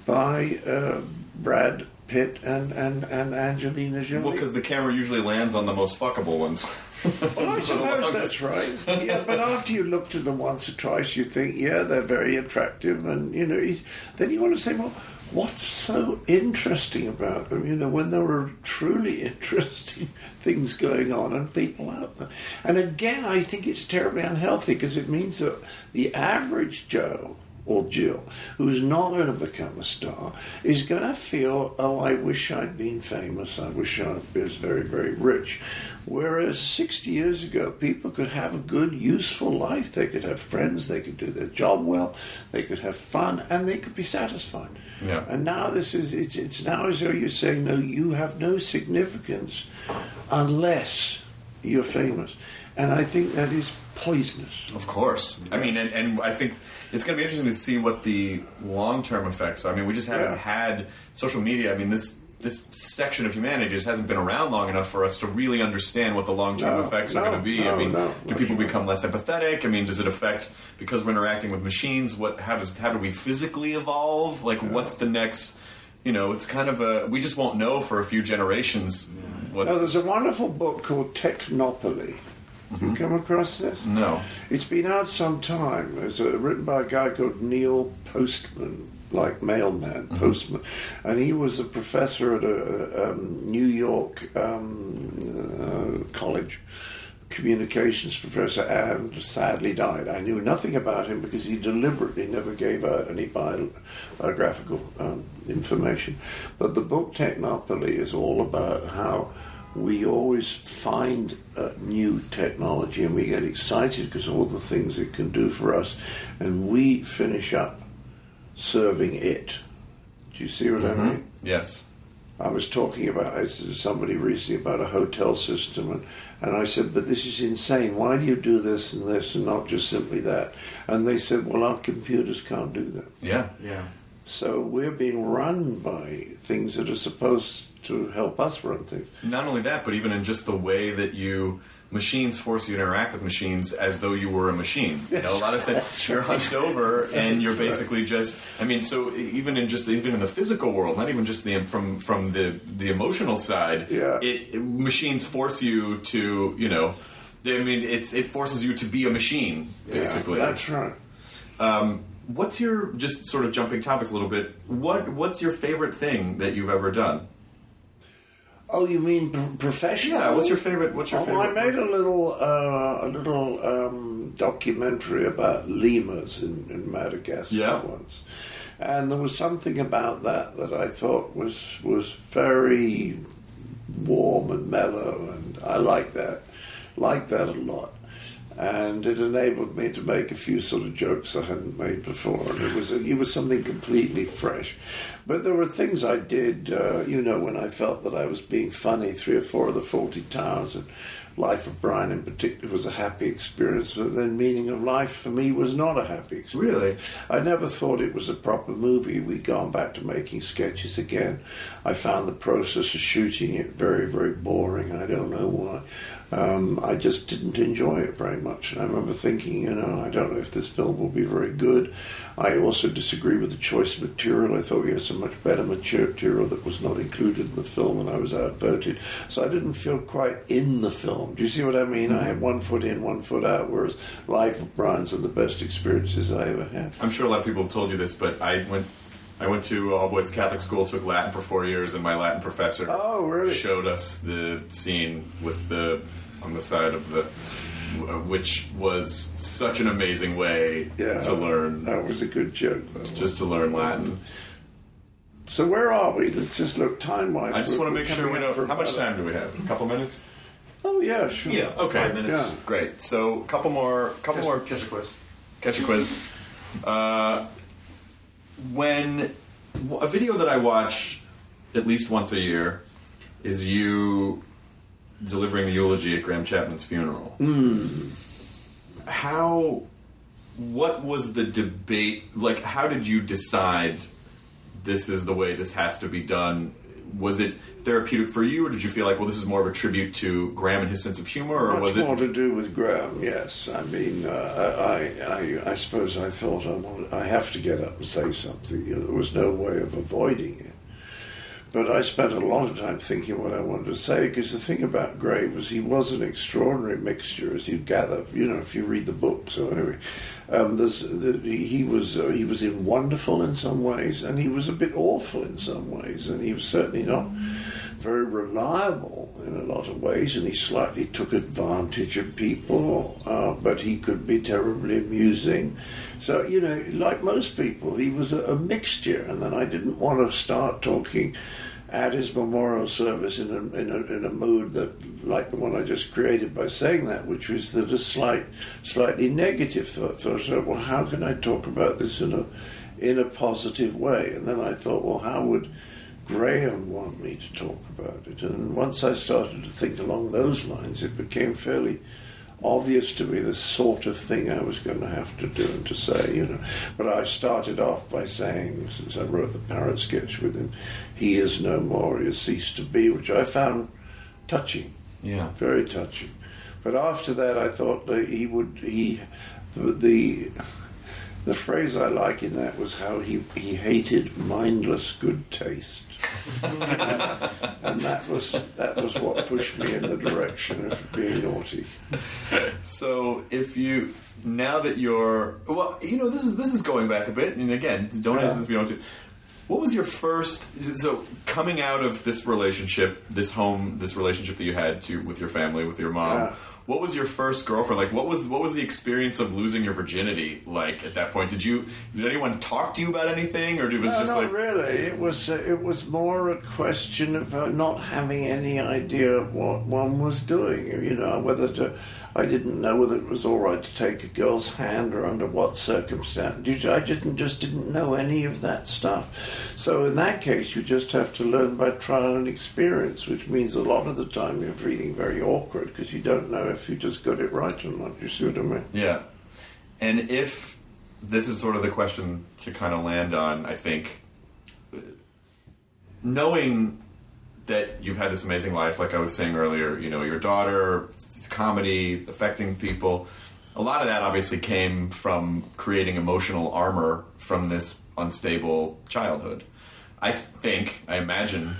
by Brad Pitt and Angelina Jolie.
Well, because the camera usually lands on the most fuckable ones.
Well, I suppose that's right. Yeah, but after you looked at them once or twice, you think, yeah, they're very attractive, and you know, then you want to say, well, what's so interesting about them? You know, when there were truly interesting things going on and people out there. And again, I think it's terribly unhealthy, because it means that the average Joe or Jill, who's not going to become a star, is going to feel, oh, I wish I'd been famous, I wish I was very, very rich. Whereas 60 years ago, people could have a good, useful life. They could have friends, they could do their job well, they could have fun, and they could be satisfied.
Yeah.
And now it's now as though you're saying, no, you have no significance unless you're famous. And I think that is poisonous.
Of course. I mean, and I think it's going to be interesting to see what the long-term effects are. I mean, we just haven't had social media. I mean, this section of humanity just hasn't been around long enough for us to really understand what the long-term effects are going to be. I mean, do people become less empathetic? I mean, does it affect, because we're interacting with machines, how do we physically evolve? Like, what's the next, you know, it's kind of we just won't know for a few generations.
Now, there's a wonderful book called Technopoly. You come across this?
No.
It's been out some time. It's written by a guy called Neil Postman, like mailman, postman. And he was a professor at a New York college, communications professor, and sadly died. I knew nothing about him because he deliberately never gave out any biographical information. But the book Technopoly is all about how we always find new technology and we get excited because of all the things it can do for us, and we finish up serving it. Do you see what I mean?
Yes.
I was talking about somebody recently about a hotel system, and I said, but this is insane. Why do you do this and this and not just simply that? And they said, well, our computers can't do that.
Yeah.
So we're being run by things that are supposed to help us run things.
Not only that, but even in just the way that machines force you to interact with machines as though you were a machine. You know, a lot of times you're hunched over and you're basically just, I mean, so even in the physical world, not even just from the emotional side, machines force you to, you know, I mean, it forces you to be a machine, basically.
That's right.
What's your, just sort of jumping topics a little bit, what's your favorite thing that you've ever done?
Oh, you mean professional?
Yeah. What's your favorite?
I made a little documentary about lemurs in Madagascar once, and there was something about that I thought was very warm and mellow, and I liked that a lot. And it enabled me to make a few sort of jokes I hadn't made before. And it was something completely fresh. But there were things I did, when I felt that I was being funny. 3 or 4 of the Fawlty Towers and Life of Brian in particular was a happy experience. But then Meaning of Life for me was not a happy experience.
Really?
I never thought it was a proper movie. We'd gone back to making sketches again. I found the process of shooting it very, very boring. I don't know why. I just didn't enjoy it very much. And I remember thinking, I don't know if this film will be very good. I also disagree with the choice of material. I thought we had some much better material that was not included in the film, and I was outvoted. So I didn't feel quite in the film. Do you see what I mean? I had 1 foot in, 1 foot out, whereas Life of Brian's are the best experiences I ever had.
I'm sure a lot of people have told you this, but I went to all boys Catholic school, took Latin for 4 years, and my Latin professor showed us the scene with on the side of the, which was such an amazing way to learn.
That was a good joke, though.
Just to learn Latin.
So where are we? Let's just look time-wise.
I just want to make sure we know. How much time do we have? A couple minutes?
Oh, yeah, sure.
Yeah, okay.
5 minutes.
Yeah.
Great. So, Catch
a quiz.
Catch a quiz. When a video that I watch at least once a year is you delivering the eulogy at Graham Chapman's funeral. What was the debate? Like, how did you decide this is the way this has to be done? Was it therapeutic for you, or did you feel like, well, this is more of a tribute to Graham and his sense of humor, or was it
more to do with Graham? Yes, I mean, I suppose I thought I have to get up and say something. There was no way of avoiding it. But I spent a lot of time thinking what I wanted to say, because the thing about Gray was he was an extraordinary mixture, as you gather, if you read the book. So anyway, he was wonderful in some ways, and he was a bit awful in some ways, and he was certainly not very reliable in a lot of ways, and he slightly took advantage of people, but he could be terribly amusing. So, like most people, he was a mixture, and then I didn't want to start talking at his memorial service in a mood that, like the one I just created by saying that, which was that a slightly negative thought. So I thought, well, how can I talk about this in a positive way? And then I thought, well, how would Graham want me to talk about it? And once I started to think along those lines, it became fairly obvious to me the sort of thing I was going to have to do and to say, But I started off by saying, since I wrote the parrot sketch with him, he is no more, he has ceased to be, which I found touching. Yeah. Very touching. But after that, I thought that the phrase I like in that was how he hated mindless good taste. And that was what pushed me in the direction of being naughty.
So now that you're this is going back a bit, and again, don't answer this if you don't want to. What was your first? So coming out of this relationship, this relationship that you had with your family, with your mom. Yeah. What was your first girlfriend like? What was the experience of losing your virginity like at that point? Did anyone talk to you about anything, or it was just
not really? It was more a question of not having any idea of what one was doing. I didn't know whether it was all right to take a girl's hand or under what circumstance. I didn't know any of that stuff. So in that case, you just have to learn by trial and experience, which means a lot of the time you're feeling very awkward because you don't know if you just got it right or not. You see what I mean?
Yeah. And if this is sort of the question to kind of land on, I think, knowing that you've had this amazing life, like I was saying earlier, your daughter, it's comedy, it's affecting people. A lot of that obviously came from creating emotional armor from this unstable childhood. I imagine.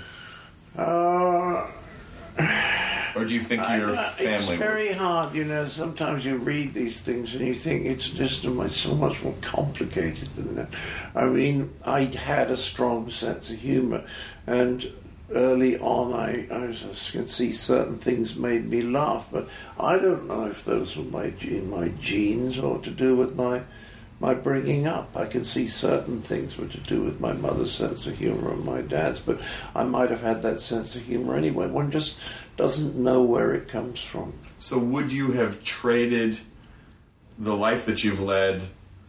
Or do you think your family was...
It's very hard, sometimes you read these things and you think it's just so much more complicated than that. I mean, I had a strong sense of humour, and early on, I can see certain things made me laugh, but I don't know if those were in my genes or to do with my bringing up. I can see certain things were to do with my mother's sense of humor and my dad's, but I might have had that sense of humor anyway. One just doesn't know where it comes from.
So would you have traded the life that you've led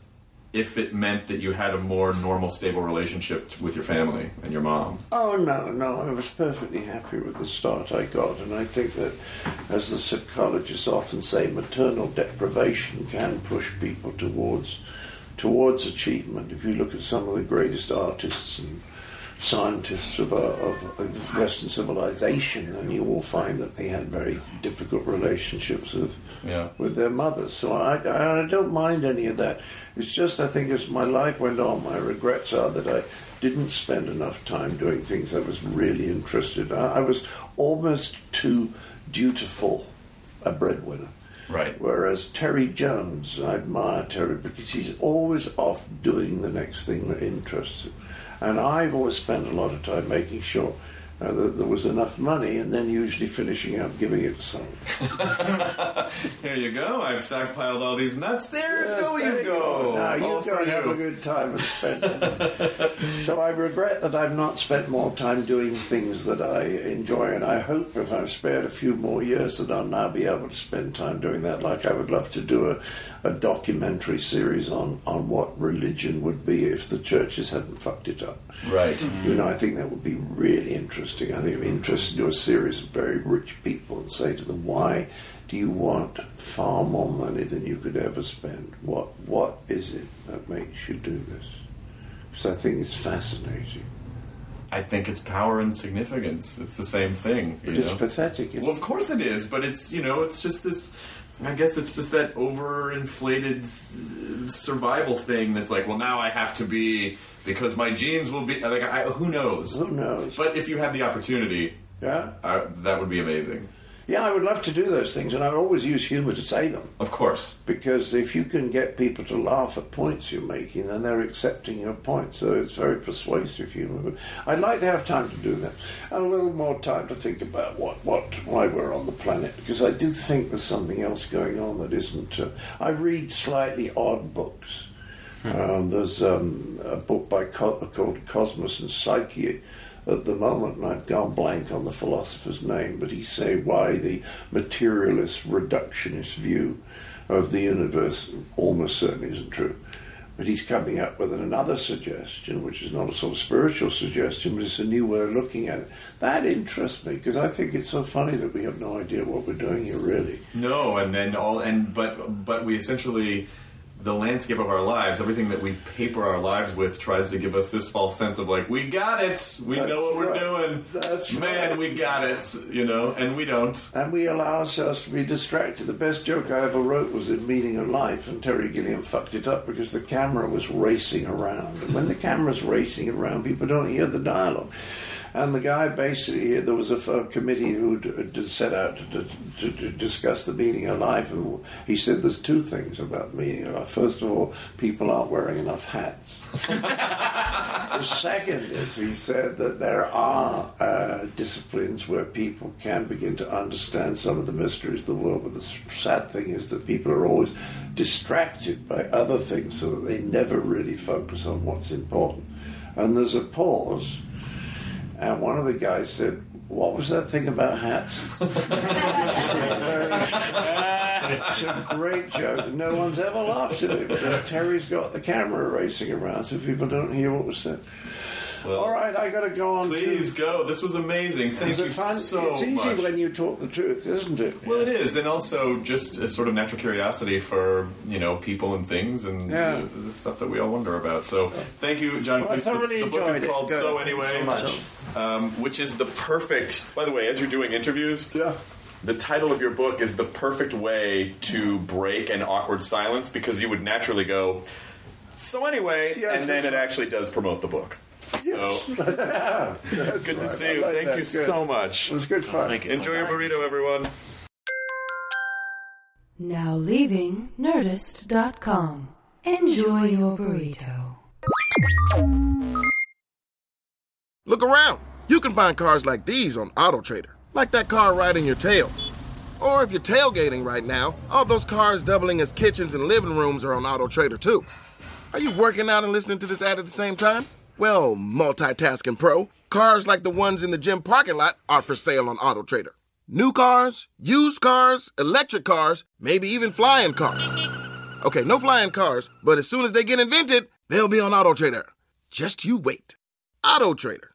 if it meant that you had a more normal, stable relationship with your family and your mom?
Oh, no, I was perfectly happy with the start I got, and I think that, as the psychologists often say, maternal deprivation can push people towards achievement. If you look at some of the greatest artists and scientists of Western civilization, and you will find that they had very difficult relationships with their mothers. So I don't mind any of that. It's just, I think, as my life went on, my regrets are that I didn't spend enough time doing things I was really interested in. I was almost too dutiful a breadwinner.
Right.
Whereas Terry Jones, I admire Terry because he's always off doing the next thing that interests him. And I've always spent a lot of time making sure that there was enough money, and then usually finishing up giving it to someone.
Here you go. I've stockpiled all these nuts. There you
go. Now you go and have a good time and spend them. So I regret that I've not spent more time doing things that I enjoy, and I hope if I've spared a few more years that I'll now be able to spend time doing that. Like I would love to do a documentary series on what religion would be if the churches hadn't fucked it up.
Right.
Mm-hmm. I think that would be really interesting. I think it would be interesting to do a series of very rich people and say to them, why do you want far more money than you could ever spend? What is it that makes you do this? Because I think it's fascinating.
I think it's power and significance. It's the same thing.
But it's pathetic.
Well, of course it is, but it's, it's just this... I guess it's just that overinflated survival thing that's like, well, now I have to be... because my genes will be... who knows?
Who knows?
But if you had the opportunity, that would be amazing.
Yeah, I would love to do those things, and I'd always use humour to say them.
Of course.
Because if you can get people to laugh at points you're making, then they're accepting your point, so it's very persuasive humour. But I'd like to have time to do that, and a little more time to think about why we're on the planet, because I do think there's something else going on that isn't... I read slightly odd books. There's a book called Cosmos and Psyche at the moment, and I've gone blank on the philosopher's name, but he say why the materialist reductionist view of the universe almost certainly isn't true. But he's coming up with another suggestion, which is not a sort of spiritual suggestion, but it's a new way of looking at it. That interests me, because I think it's so funny that we have no idea what we're doing here, really.
No, but we essentially... the landscape of our lives, everything that we paper our lives with tries to give us this false sense of like, we got it, we know what we're doing.
That's
Man, we got it, and we don't.
And we allow ourselves to be distracted. The best joke I ever wrote was in Meaning of Life, and Terry Gilliam fucked it up because the camera was racing around. And when the camera's racing around, people don't hear the dialogue. And the guy basically, there was a committee who set out to discuss the meaning of life, and he said there's two things about the meaning of life. First of all, people aren't wearing enough hats. The second is, he said that there are disciplines where people can begin to understand some of the mysteries of the world, but the sad thing is that people are always distracted by other things so that they never really focus on what's important. And there's a pause. And one of the guys said, what was that thing about hats? It's a great joke. No one's ever laughed at it because Terry's got the camera racing around so people don't hear what was said. Well, all right, I got to go on.
Please go. This was amazing. Thank you so much.
It's easy when you talk the truth, isn't it?
Well, it is, and also just a sort of natural curiosity for people and things and the stuff that we all wonder about. So, thank you, John.
Well, I thoroughly enjoyed it.
The book is called
Good.
So Anyway, which is the perfect. By the way, as you're doing interviews, the title of your book is the perfect way to break an awkward silence because you would naturally go, "So anyway," and then it actually does promote the book.
Yes.
So, good to see you. Thank you so much.
It was good fun.
Thank you.
Enjoy your burrito, everyone.
Now leaving Nerdist.com. Enjoy your burrito.
Look around. You can find cars like these on AutoTrader, like that car riding your tail. Or if you're tailgating right now, all those cars doubling as kitchens and living rooms are on AutoTrader too. Are you working out and listening to this ad at the same time? Well, multitasking pro, cars like the ones in the gym parking lot are for sale on AutoTrader. New cars, used cars, electric cars, maybe even flying cars. Okay, no flying cars, but as soon as they get invented, they'll be on AutoTrader. Just you wait. AutoTrader.